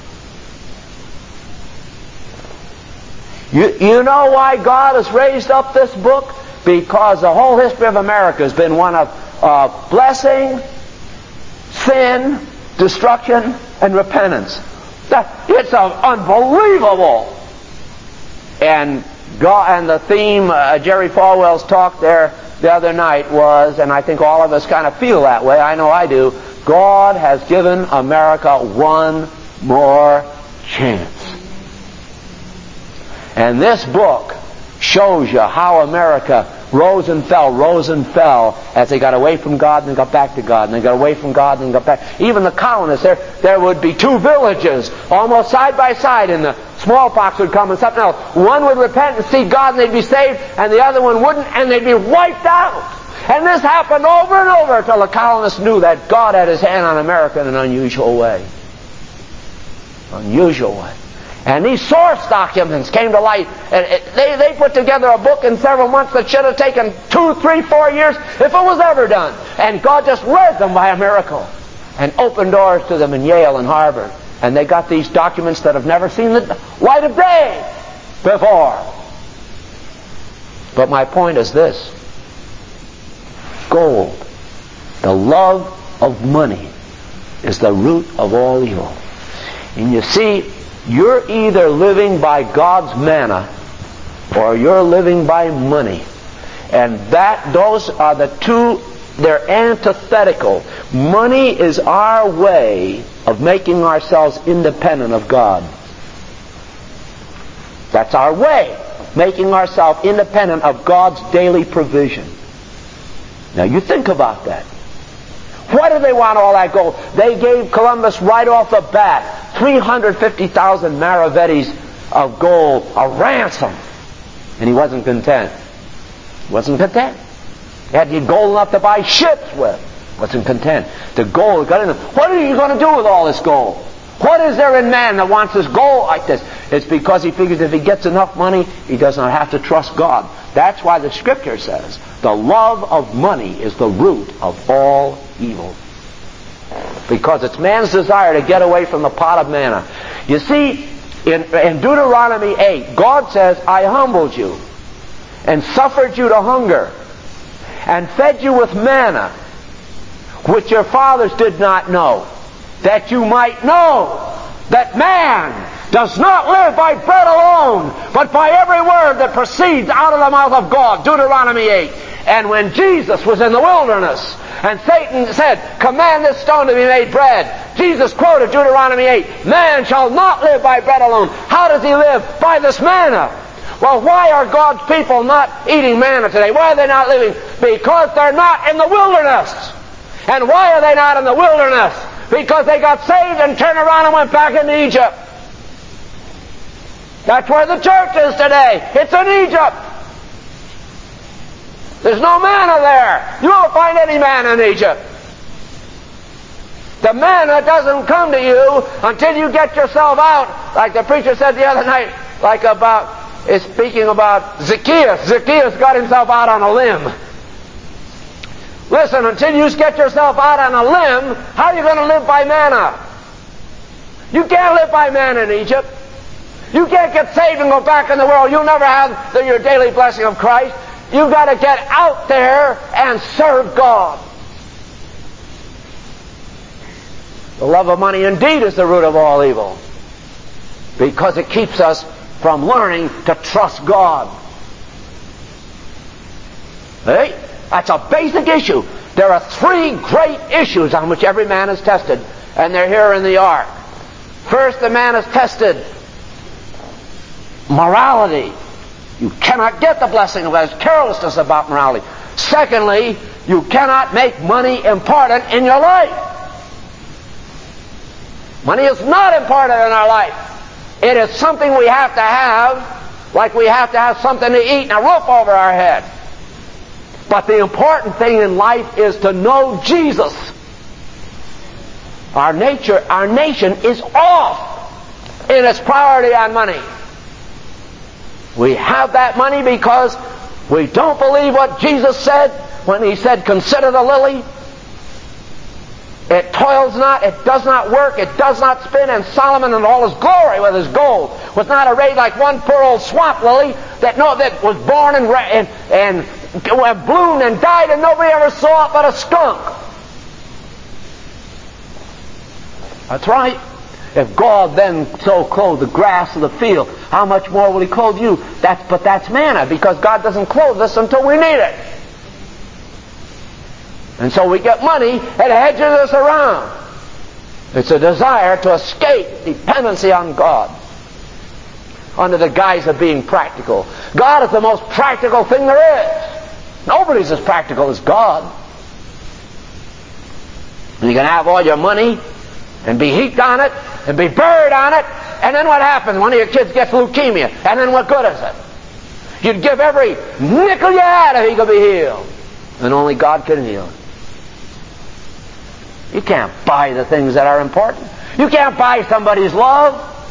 You, you know why God has raised up this book? Because the whole history of America has been one of uh, blessing, sin, destruction, and repentance. That, it's uh, unbelievable. And God, and the theme, uh, Jerry Falwell's talk there the other night was, and I think all of us kind of feel that way, I know I do, God has given America one more chance. And this book shows you how America rose and fell, rose and fell as they got away from God and they got back to God, and they got away from God and they got back. Even the colonists, there, there would be two villages almost side by side, and the smallpox would come and something else. One would repent and see God and they'd be saved, and the other one wouldn't, and they'd be wiped out. And this happened over and over until the colonists knew that God had his hand on America in an unusual way. Unusual way. And these source documents came to light. And it, they, they put together a book in several months that should have taken two, three, four years if it was ever done. And God just led them by a miracle and opened doors to them in Yale and Harvard. And they got these documents that have never seen the light of day before. But my point is this. Gold, the love of money, is the root of all evil. And you see, you're either living by God's manna or you're living by money. And that those are the two, they're antithetical. Money is our way of making ourselves independent of God. That's our way, making ourselves independent of God's daily provision. Now you think about that. Why do they want all that gold? They gave Columbus right off the bat three hundred fifty thousand maravedis of gold, a ransom. And he wasn't content. He wasn't content. He had gold enough to buy ships with. Wasn't content. The gold got in him. What are you going to do with all this gold? What is there in man that wants this gold like this? It's because he figures if he gets enough money, he does not have to trust God. That's why the Scripture says the love of money is the root of all evil. Because it's man's desire to get away from the pot of manna. You see, in, in Deuteronomy eight, God says, I humbled you and suffered you to hunger and fed you with manna, which your fathers did not know, that you might know that man does not live by bread alone, but by every word that proceeds out of the mouth of God. Deuteronomy eight. And when Jesus was in the wilderness, and Satan said, command this stone to be made bread, Jesus quoted Deuteronomy eight, man shall not live by bread alone. How does he live? By this manna. Well, why are God's people not eating manna today? Why are they not living? Because they're not in the wilderness. And why are they not in the wilderness? Because they got saved and turned around and went back into Egypt. That's where the church is today. It's in Egypt. There's no manna there. You won't find any manna in Egypt. The manna doesn't come to you until you get yourself out, like the preacher said the other night, like about, is speaking about Zacchaeus. Zacchaeus got himself out on a limb. Listen, until you get yourself out on a limb, how are you going to live by manna? You can't live by manna in Egypt. You can't get saved and go back in the world. You'll never have the, your daily blessing of Christ. You've got to get out there and serve God. The love of money indeed is the root of all evil, because it keeps us from learning to trust God. Hey? That's a basic issue. There are three great issues on which every man is tested, and they're here in the ark. First, the man is tested morality. You cannot get the blessing of God's carelessness about morality. Secondly, you cannot make money important in your life. Money is not important in our life. It is something we have to have, like we have to have something to eat and a roof over our head. But the important thing in life is to know Jesus. Our nature, our nation is off in its priority on money. We have that money because we don't believe what Jesus said when He said, "Consider the lily. It toils not, it does not work, it does not spin, and Solomon in all his glory with his gold was not arrayed like one poor old swamp lily that no, that was born and, and, and bloomed and died and nobody ever saw it but a skunk." That's right. If God then so clothed the grass of the field, how much more will He clothe you? That's, but that's manna, because God doesn't clothe us until we need it. And so we get money that hedges us around. It's a desire to escape dependency on God under the guise of being practical. God is the most practical thing there is. Nobody's as practical as God. And you can have all your money and be heaped on it and be buried on it, and then what happens? One of your kids gets leukemia, and then what good is it? You'd give every nickel you had if he could be healed. And only God can heal. You can't buy the things that are important. You can't buy somebody's love.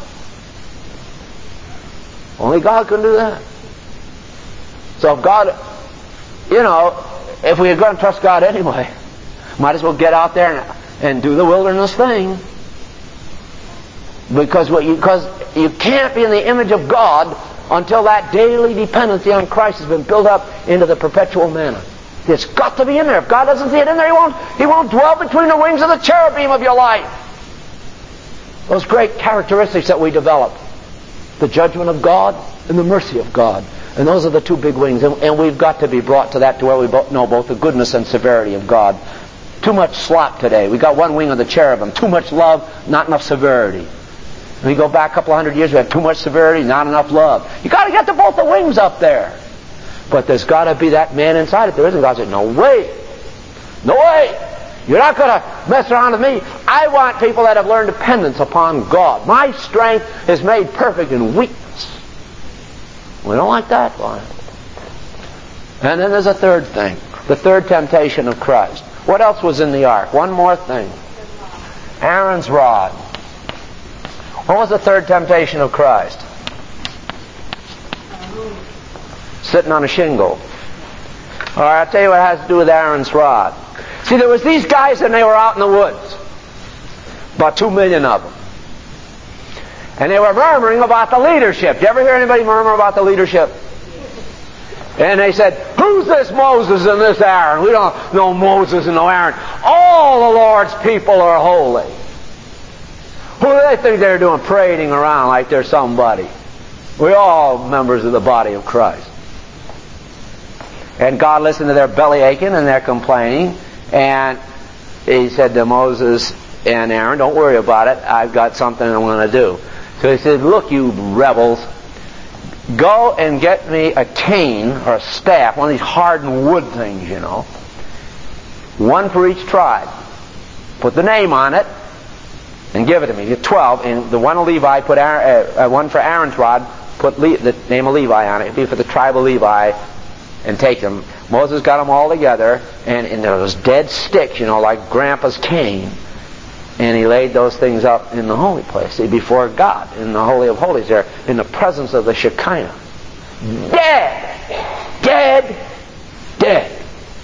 Only God can do that. So if God, you know, if we are going to trust God anyway, might as well get out there and, and do the wilderness thing. Because what you, because you can't be in the image of God until that daily dependency on Christ has been built up into the perpetual manna. It's got to be in there. If God doesn't see it in there, He won't, He won't dwell between the wings of the cherubim of your life. Those great characteristics that we develop. The judgment of God and the mercy of God. And those are the two big wings. And, and we've got to be brought to that to where we both know both the goodness and severity of God. Too much slop today. We got one wing of the cherubim. Too much love, not enough severity. We go back a couple hundred years, we have too much severity, not enough love. You got to get to both the wings up there. But there's got to be that man inside. If there isn't, God said, "No way. No way. You're not going to mess around with me. I want people that have learned dependence upon God. My strength is made perfect in weakness." We don't like that one. And then there's a third thing. The third temptation of Christ. What else was in the ark? One more thing. Aaron's rod. What was the third temptation of Christ? Sitting on a shingle. All right, I'll tell you what it has to do with Aaron's rod. See, there was these guys and they were out in the woods. About two million of them. And they were murmuring about the leadership. You ever hear anybody murmur about the leadership? And they said, "Who's this Moses and this Aaron? We don't know Moses and no Aaron. All the Lord's people are holy." Who do they think they're doing, parading around like they're somebody? We're all members of the body of Christ. And God listened to their belly aching and their complaining. And He said to Moses and Aaron, "Don't worry about it. I've got something I'm going to do." So He said, "Look, you rebels, go and get me a cane or a staff, one of these hardened wood things, you know. One for each tribe. Put the name on it and give it to me. Get twelve. And the one of Levi, put Aaron, uh, one for Aaron's rod, put Le- the name of Levi on it. It'd be for the tribe of Levi, and take them. Moses got them all together, and, and there was dead sticks, you know, like Grandpa's cane. And he laid those things up in the holy place, before God, in the Holy of Holies there, in the presence of the Shekinah. Dead! Dead! Dead!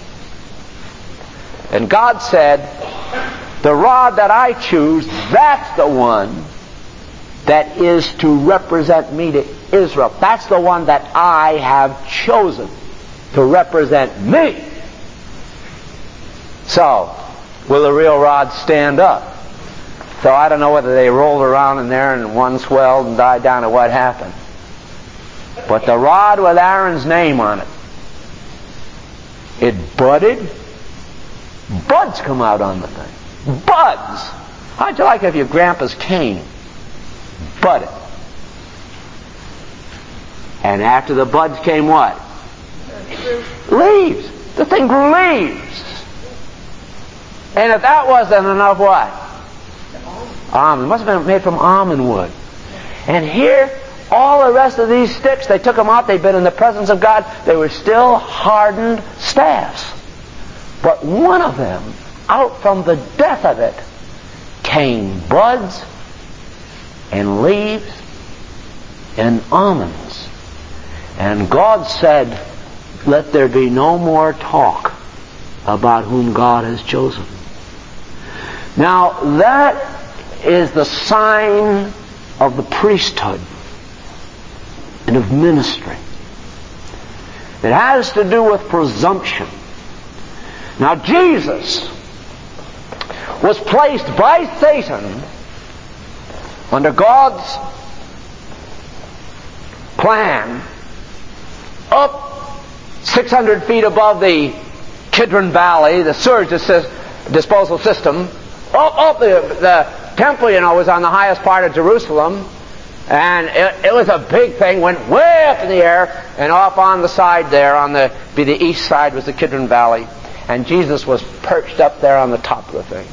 And God said, the rod that I choose, that's the one that is to represent me to Israel. That's the one that I have chosen to represent me. So, will the real rod stand up? So I don't know whether they rolled around in there and one swelled and died down or what happened. But the rod with Aaron's name on it, it budded. Buds come out on the thing. Buds! How'd you like if your grandpa's cane budded? And after the buds came what? Leaves. The thing grew leaves. And if that wasn't enough, what? Almond. It must have been made from almond wood. And here, all the rest of these sticks, they took them out. They'd been in the presence of God. They were still hardened staffs. But one of them, out from the death of it, came buds and leaves and almonds. And God said, let there be no more talk about whom God has chosen. Now, that is the sign of the priesthood and of ministry. It has to do with presumption. Now, Jesus was placed by Satan under God's plan up six hundred feet above the Kidron Valley, the sewage disposal system. Up, up the, the temple, you know, was on the highest part of Jerusalem, and it, it was a big thing. Went way up in the air, and off on the side there, on the be the east side, was the Kidron Valley, and Jesus was perched up there on the top of the thing.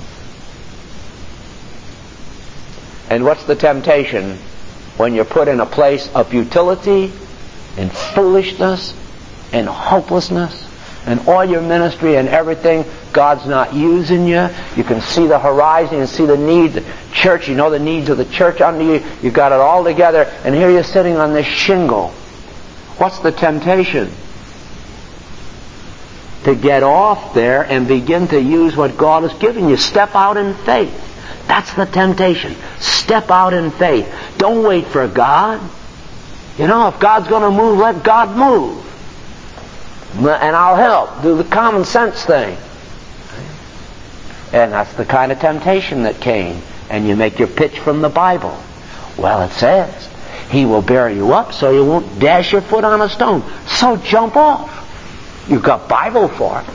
And what's the temptation when you're put in a place of futility and foolishness and hopelessness? And all your ministry and everything, God's not using you. You can see the horizon, you can see the need, the church, you know the needs of the church under you. You've got it all together, and here you're sitting on this shingle. What's the temptation? To get off there and begin to use what God has given you. Step out in faith. That's the temptation. Step out in faith. Don't wait for God. You know, if God's going to move, let God move. And I'll help. Do the common sense thing. And that's the kind of temptation that came. And you make your pitch from the Bible. Well, it says, He will bear you up so you won't dash your foot on a stone. So jump off. You've got Bible for it.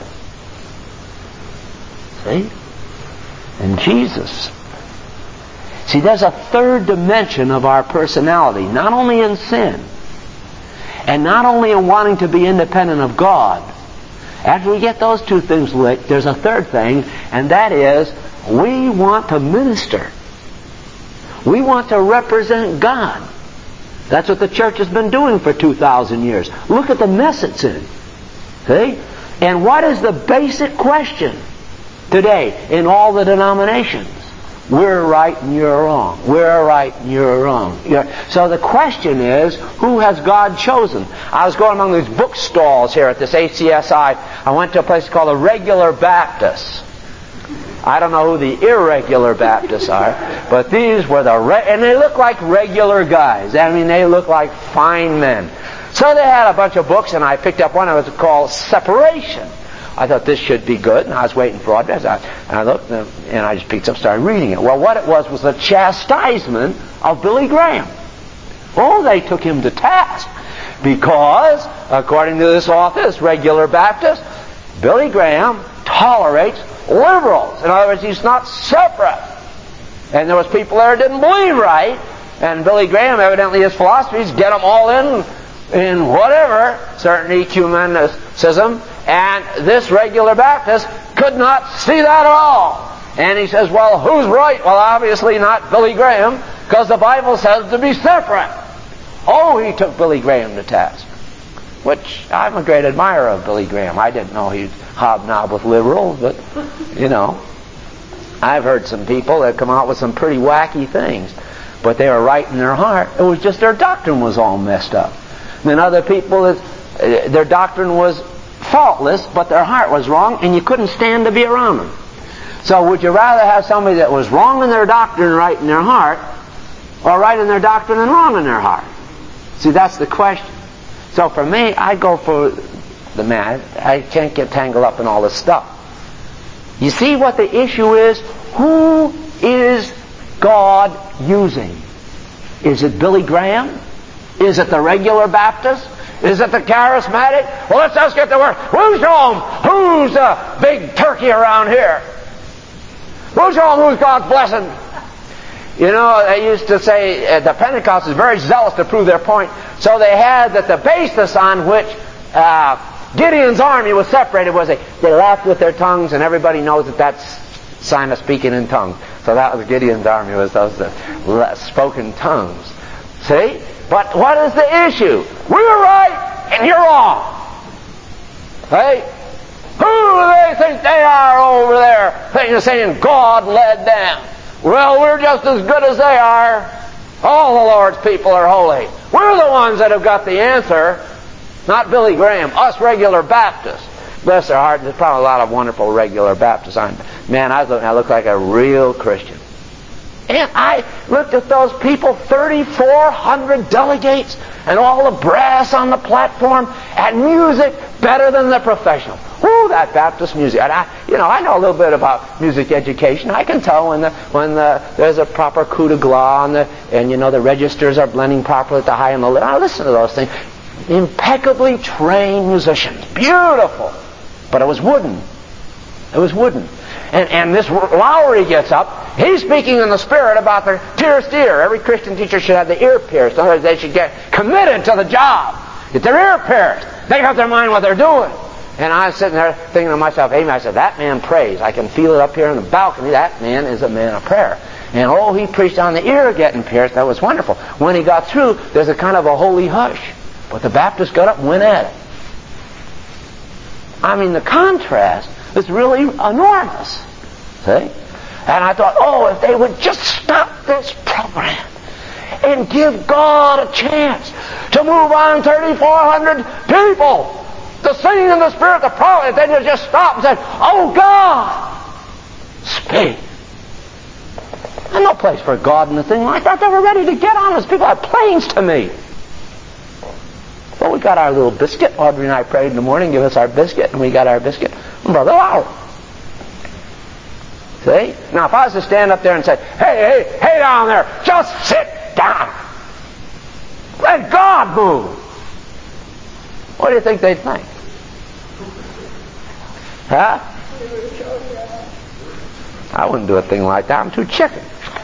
See? And Jesus. See, there's a third dimension of our personality. Not only in sin, and not only in wanting to be independent of God. After we get those two things licked, there's a third thing, and that is, we want to minister. We want to represent God. That's what the church has been doing for two thousand years. Look at the mess it's in. See? And what is the basic question today in all the denominations? We're right and you're wrong. We're right and you're wrong. You're... So the question is, who has God chosen? I was going among these bookstores here at this A C S I. I went to a place called the Regular Baptists. I don't know who the irregular Baptists are, but these were the... Re- and they look like regular guys. I mean, they look like fine men. So they had a bunch of books, and I picked up one that was called Separation. I thought this should be good, and I was waiting for it. And I looked, and I just picked up and started reading it. Well, what it was was a chastisement of Billy Graham. Oh, they took him to task. Because, according to this author, this Regular Baptist, Billy Graham tolerates liberals. In other words, he's not separate. And there was people there who didn't believe right. And Billy Graham, evidently his philosophy is get them all in, in whatever, certain ecumenicism, and this regular Baptist could not see that at all. And he says, well, who's right? Well, obviously not Billy Graham, because the Bible says to be separate. Oh, he took Billy Graham to task. Which, I'm a great admirer of Billy Graham. I didn't know he'd hobnob with liberals, but, you know. I've heard some people that come out with some pretty wacky things. But they were right in their heart. It was just their doctrine was all messed up. And then other people, that uh, their doctrine was faultless, but their heart was wrong, and you couldn't stand to be around them. So would you rather have somebody that was wrong in their doctrine and right in their heart, or right in their doctrine and wrong in their heart? See, that's the question. So for me, I go for the man. I can't get tangled up in all this stuff. You see what the issue is? Who is God using? Is it Billy Graham? Is it the regular Baptist? Is it the charismatic? Well, let's just get the word. Who's home? Who's the big turkey around here? Who's home? Who's God's blessing? You know, they used to say uh, the Pentecostals is very zealous to prove their point. So they had that the basis on which uh, Gideon's army was separated was they, they laughed with their tongues, and everybody knows that that's sign of speaking in tongues. So that was Gideon's army, was those uh, spoken tongues. See? But what is the issue? We're right and you're wrong. Hey? Who do they think they are over there? They're saying God led them. Well, we're just as good as they are. All the Lord's people are holy. We're the ones that have got the answer. Not Billy Graham. Us regular Baptists. Bless their heart. There's probably a lot of wonderful regular Baptists. I'm, man, I look, I look like a real Christian. And I looked at those people, thirty-four hundred delegates, and all the brass on the platform, and music better than the professional. Woo, that Baptist music. And I, you know, I know a little bit about music education. I can tell when the when the there's a proper coup de grace, and the and you know the registers are blending properly at the high and the low. I listen to those things. Impeccably trained musicians, beautiful, but it was wooden. It was wooden. And, and this Lowry gets up. He's speaking in the Spirit about the pierced ear. Every Christian teacher should have the ear pierced. In other words, they should get committed to the job. Get their ear pierced. Make up their mind what they're doing. And I was sitting there thinking to myself, amen, I said, that man prays. I can feel it up here in the balcony. That man is a man of prayer. And oh, he preached on the ear getting pierced. That was wonderful. When he got through, there's a kind of a holy hush. But the Baptist got up and went at it. I mean, the contrast is really enormous. See? And I thought, oh, if they would just stop this program and give God a chance to move on thirty-four hundred people, the singing in the Spirit, the prophet, if they would just stop and say, oh God, speak. There's no place for God in a thing like that. They were ready to get on us. People have planes to meet. Well, we got our little biscuit. Audrey and I prayed in the morning, give us our biscuit, and we got our biscuit from Brother Lowry. See? Now, if I was to stand up there and say, hey, hey, hey down there, just sit down. Let God move. What do you think they'd think? Huh? I wouldn't do a thing like that. I'm too chicken.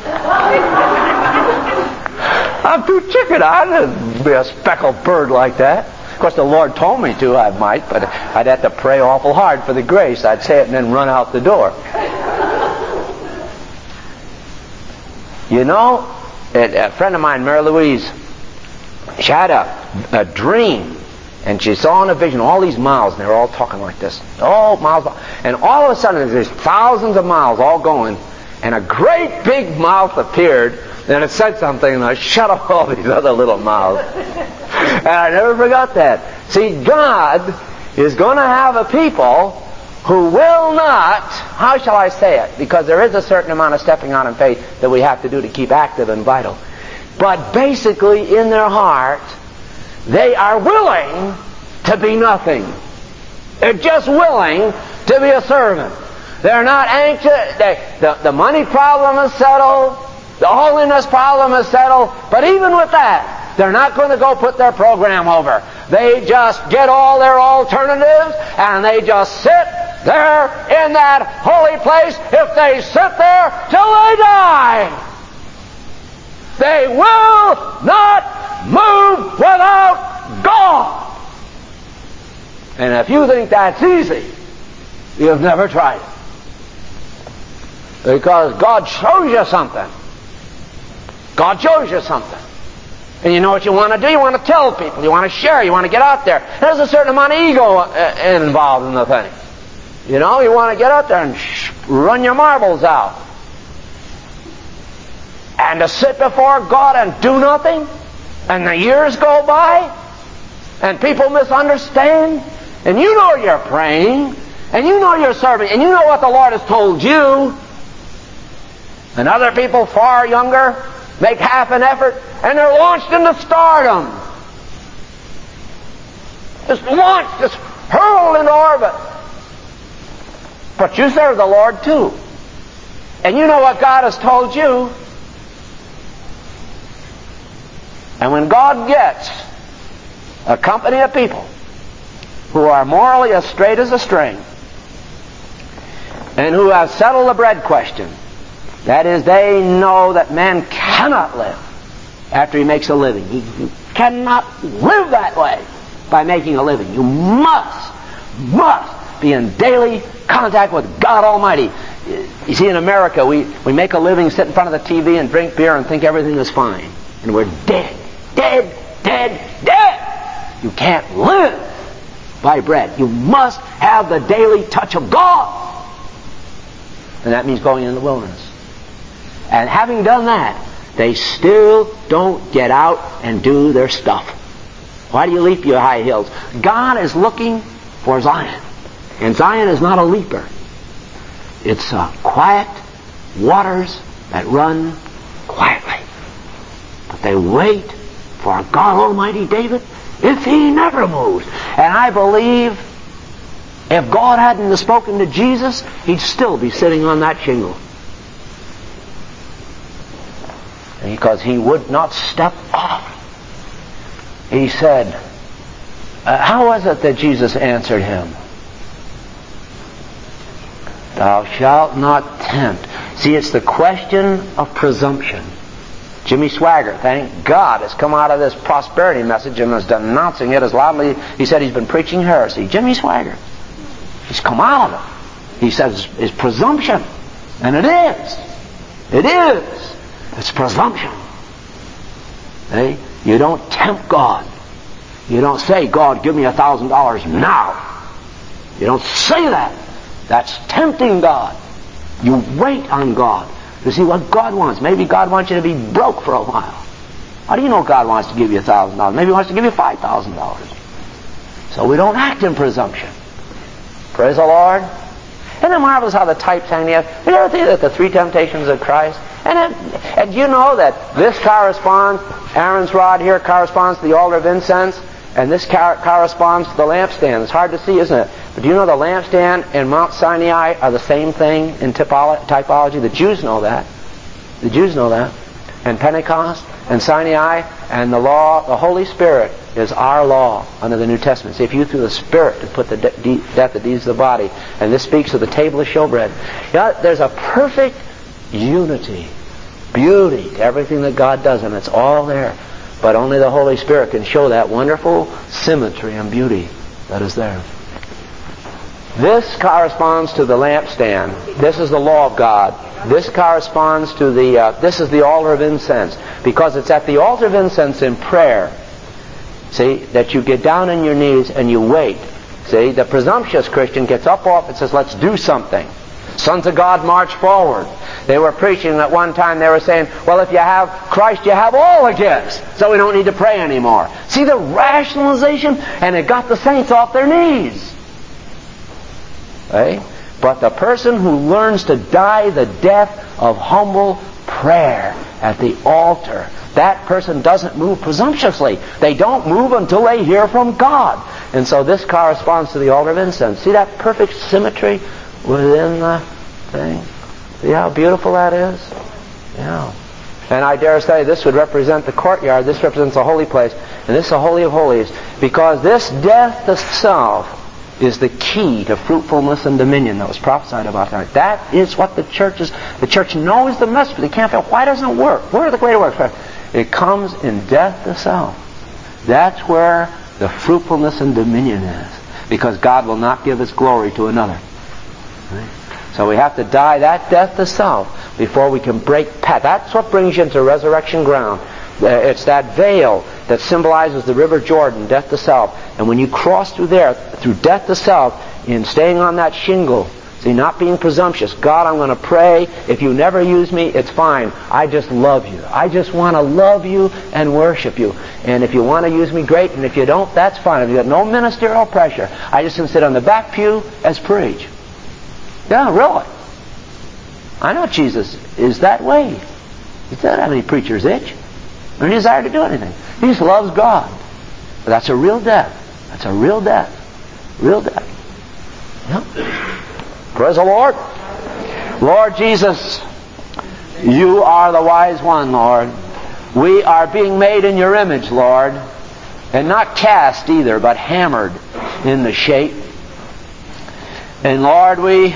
I'm too chicken. I wouldn't be a speckled bird like that. Of course, the Lord told me to, I might, but I'd have to pray awful hard for the grace. I'd say it and then run out the door. You know, a friend of mine, Mary Louise, she had a, a dream, and she saw in a vision all these mouths, and they were all talking like this. Oh, miles, and all of a sudden, there's thousands of mouths all going, and a great big mouth appeared, and it said something, and I shut off all these other little mouths. And I never forgot that. See, God is going to have a people who will not, how shall I say it? Because there is a certain amount of stepping out in faith that we have to do to keep active and vital. But basically, in their heart, they are willing to be nothing. They're just willing to be a servant. They're not anxious. They, the, the money problem is settled. The holiness problem is settled. But even with that, they're not going to go put their program over. They just get all their alternatives and they just sit there in that holy place. If they sit there till they die, they will not move without God. And if you think that's easy, you've never tried it. Because God shows you something. God shows you something. And you know what you want to do? You want to tell people. You want to share. You want to get out there. There's a certain amount of ego uh, involved in the thing. You know, you want to get out there and sh- run your marbles out. And to sit before God and do nothing, and the years go by, and people misunderstand, and you know you're praying, and you know you're serving, and you know what the Lord has told you, and other people far younger make half an effort, and they're launched into stardom. Just launched, just hurled into orbit. But you serve the Lord too. And you know what God has told you. And when God gets a company of people who are morally as straight as a string, and who have settled the bread question, that is, they know that man cannot live after he makes a living. He, you cannot live that way by making a living. You must, must be in daily contact with God Almighty. You see, in America, we, we make a living, sit in front of the T V and drink beer and think everything is fine. And we're dead, dead, dead, dead. You can't live by bread. You must have the daily touch of God. And that means going in the wilderness. And having done that, they still don't get out and do their stuff. Why do you leap your high hills? God is looking for Zion. And Zion is not a leaper. It's uh, quiet waters that run quietly. But they wait for God Almighty David if he never moves. And I believe if God hadn't spoken to Jesus, he'd still be sitting on that shingle. Because he would not step off. He said, uh, how was it that Jesus answered him? Thou shalt not tempt. See, it's the question of presumption. Jimmy Swaggart, thank God, has come out of this prosperity message and is denouncing it as loudly. He said he's been preaching heresy. Jimmy Swaggart. He's come out of it. He says it's presumption. And it is. It is. It's presumption. Hey? You don't tempt God. You don't say, God, give me a thousand dollars now. You don't say that. That's tempting God. You wait on God to see what God wants. Maybe God wants you to be broke for a while. How do you know God wants to give you a thousand dollars? Maybe He wants to give you five thousand dollars. So we don't act in presumption. Praise the Lord. Isn't it marvelous how the types hang together? Did you ever think that the three temptations of Christ? And, it, and you know that this corresponds, Aaron's rod here corresponds to the altar of incense, and this car- corresponds to the lampstand. It's hard to see, isn't it? But do you know the lampstand and Mount Sinai are the same thing in typolo- typology? The Jews know that. The Jews know that. And Pentecost and Sinai and the law, the Holy Spirit is our law under the New Testament. See, if you through the Spirit to put the de- de- death, the deeds of the body, and this speaks of the table of showbread. You know, there's a perfect unity, beauty to everything that God does, and it's all there. But only the Holy Spirit can show that wonderful symmetry and beauty that is there. This corresponds to the lampstand. This is the law of God. This corresponds to the, uh, this is the altar of incense. Because it's at the altar of incense in prayer, see, that you get down on your knees and you wait. See, the presumptuous Christian gets up off and says, let's do something. Sons of God march forward. They were preaching at one time, they were saying, well, if you have Christ, you have all the gifts, so we don't need to pray anymore. See the rationalization? And it got the saints off their knees. Eh? But the person who learns to die the death of humble prayer at the altar, that person doesn't move presumptuously. They don't move until they hear from God. And so this corresponds to the altar of incense. See that perfect symmetry within the thing? See how beautiful that is? Yeah. And I dare say this would represent the courtyard. This represents the holy place. And this is the Holy of Holies. Because this death to self is the key to fruitfulness and dominion that was prophesied about tonight. That is what the church is. The church knows the message, but they can't feel, why doesn't it work? Where are the greater works? It comes in death to self. That's where the fruitfulness and dominion is. Because God will not give His glory to another. Right? So we have to die that death to self before we can break path. That's what brings you into resurrection ground. It's that veil that symbolizes the river Jordan, death to self. And when you cross through there, through death to self, in staying on that shingle, see, not being presumptuous. God, I'm going to pray. If you never use me, it's fine. I just love you. I just want to love you and worship you. And if you want to use me, great. And if you don't, that's fine. If you got no ministerial pressure, I just can sit on the back pew as preach. Yeah, really. I know Jesus is that way. He doesn't have any preacher's itch or any desire to do anything. He just loves God. But that's a real death. That's a real death. Real death. Yeah. Praise the Lord. Lord Jesus, you are the wise one, Lord. We are being made in your image, Lord. And not cast either, but hammered in the shape. And Lord, we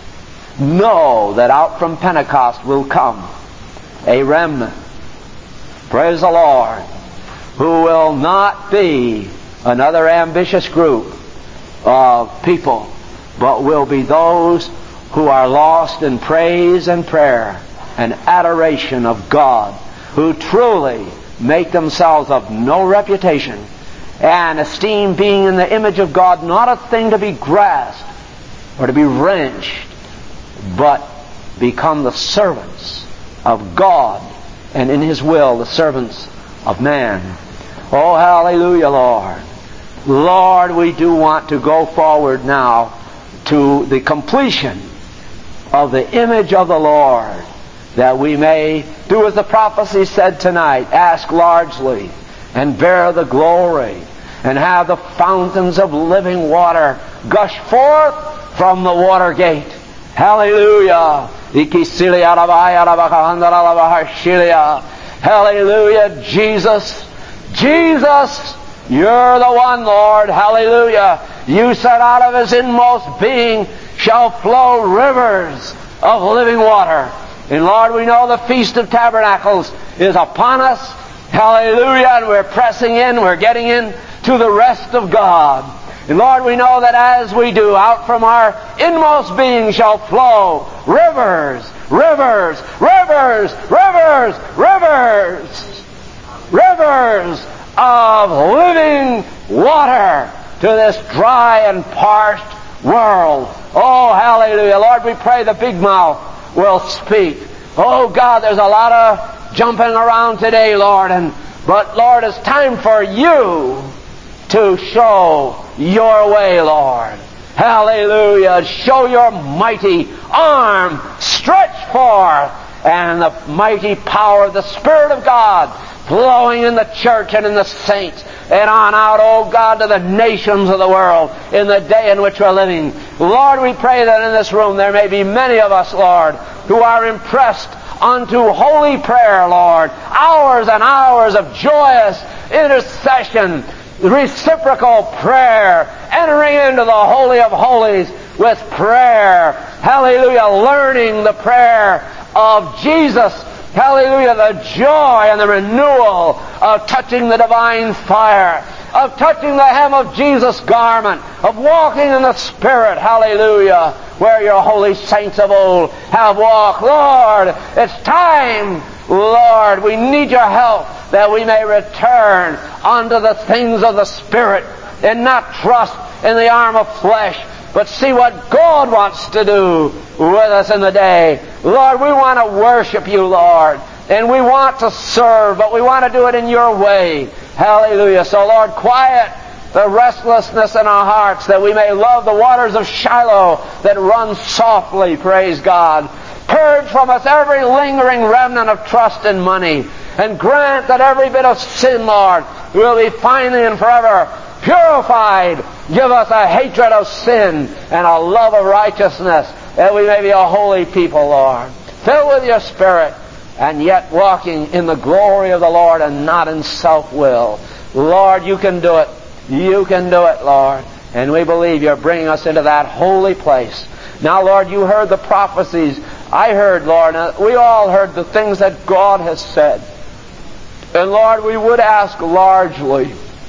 know that out from Pentecost will come a remnant, praise the Lord, who will not be another ambitious group of people, but will be those who are lost in praise and prayer and adoration of God, who truly make themselves of no reputation and esteem being in the image of God not a thing to be grasped or to be wrenched, but become the servants of God, and in His will the servants of man. Oh, hallelujah, Lord. Lord, we do want to go forward now to the completion of the image of the Lord, that we may do as the prophecy said tonight, ask largely and bear the glory and have the fountains of living water gush forth from the water gate. Hallelujah. Hallelujah. Jesus, Jesus, you're the one, Lord. Hallelujah. You said out of His inmost being shall flow rivers of living water. And Lord, we know the Feast of Tabernacles is upon us. Hallelujah. And we're pressing in, we're getting in to the rest of God. And Lord, we know that as we do, out from our inmost being shall flow rivers, rivers, rivers, rivers, rivers, rivers of living water to this dry and parched world. Oh, hallelujah. Lord, we pray the big mouth will speak. Oh, God, there's a lot of jumping around today, Lord. And but, Lord, it's time for you to show your way, Lord. Hallelujah. Show your mighty arm stretched forth and the mighty power of the Spirit of God flowing in the church and in the saints and on out, oh God, to the nations of the world in the day in which we're living. Lord, we pray that in this room there may be many of us, Lord, who are impressed unto holy prayer, Lord. Hours and hours of joyous intercession, reciprocal prayer, entering into the Holy of Holies with prayer. Hallelujah. Learning the prayer of Jesus. Hallelujah. The joy and the renewal of touching the divine fire, of touching the hem of Jesus' garment, of walking in the Spirit. Hallelujah. Where your holy saints of old have walked. Lord, it's time, Lord, we need your help that we may return unto the things of the Spirit and not trust in the arm of flesh, but see what God wants to do with us in the day. Lord, we want to worship you, Lord, and we want to serve, but we want to do it in your way. Hallelujah. So, Lord, quiet the restlessness in our hearts that we may love the waters of Shiloh that run softly, praise God. Purge from us every lingering remnant of trust in money, and grant that every bit of sin, Lord, will be finally and forever purified. Give us a hatred of sin and a love of righteousness, that we may be a holy people, Lord, filled with your Spirit, and yet walking in the glory of the Lord and not in self-will. Lord, you can do it. You can do it, Lord. And we believe you're bringing us into that holy place. Now, Lord, you heard the prophecies. I heard, Lord, we all heard the things that God has said. And Lord, we would ask largely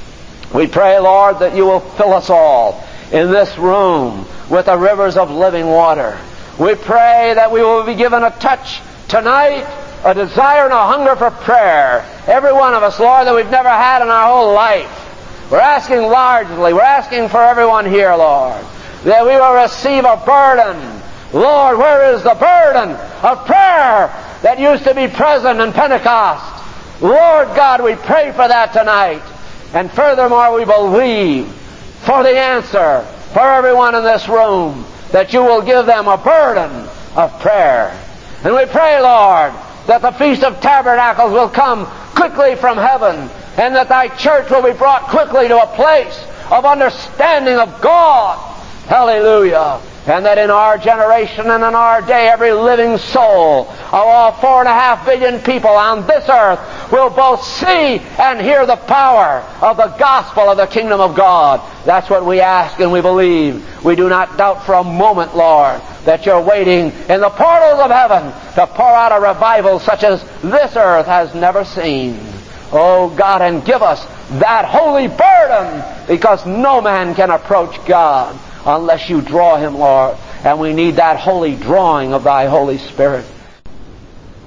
We pray, Lord, that you will fill us all in this room with the rivers of living water. We pray that we will be given a touch tonight, a desire and a hunger for prayer. Every one of us, Lord, that we've never had in our whole life. We're asking largely. We're asking for everyone here, Lord, that we will receive a burden. Lord, where is the burden of prayer that used to be present in Pentecost? Lord God, we pray for that tonight. And furthermore, we believe for the answer for everyone in this room, that you will give them a burden of prayer. And we pray, Lord, that the Feast of Tabernacles will come quickly from heaven, and that thy church will be brought quickly to a place of understanding of God. Hallelujah. And that in our generation and in our day, every living soul of all four and a half billion people on this earth will both see and hear the power of the gospel of the kingdom of God. That's what we ask and we believe. We do not doubt for a moment, Lord, that you're waiting in the portals of heaven to pour out a revival such as this earth has never seen. Oh God, and give us that holy burden, because no man can approach God unless you draw him, Lord. And we need that holy drawing of thy Holy Spirit.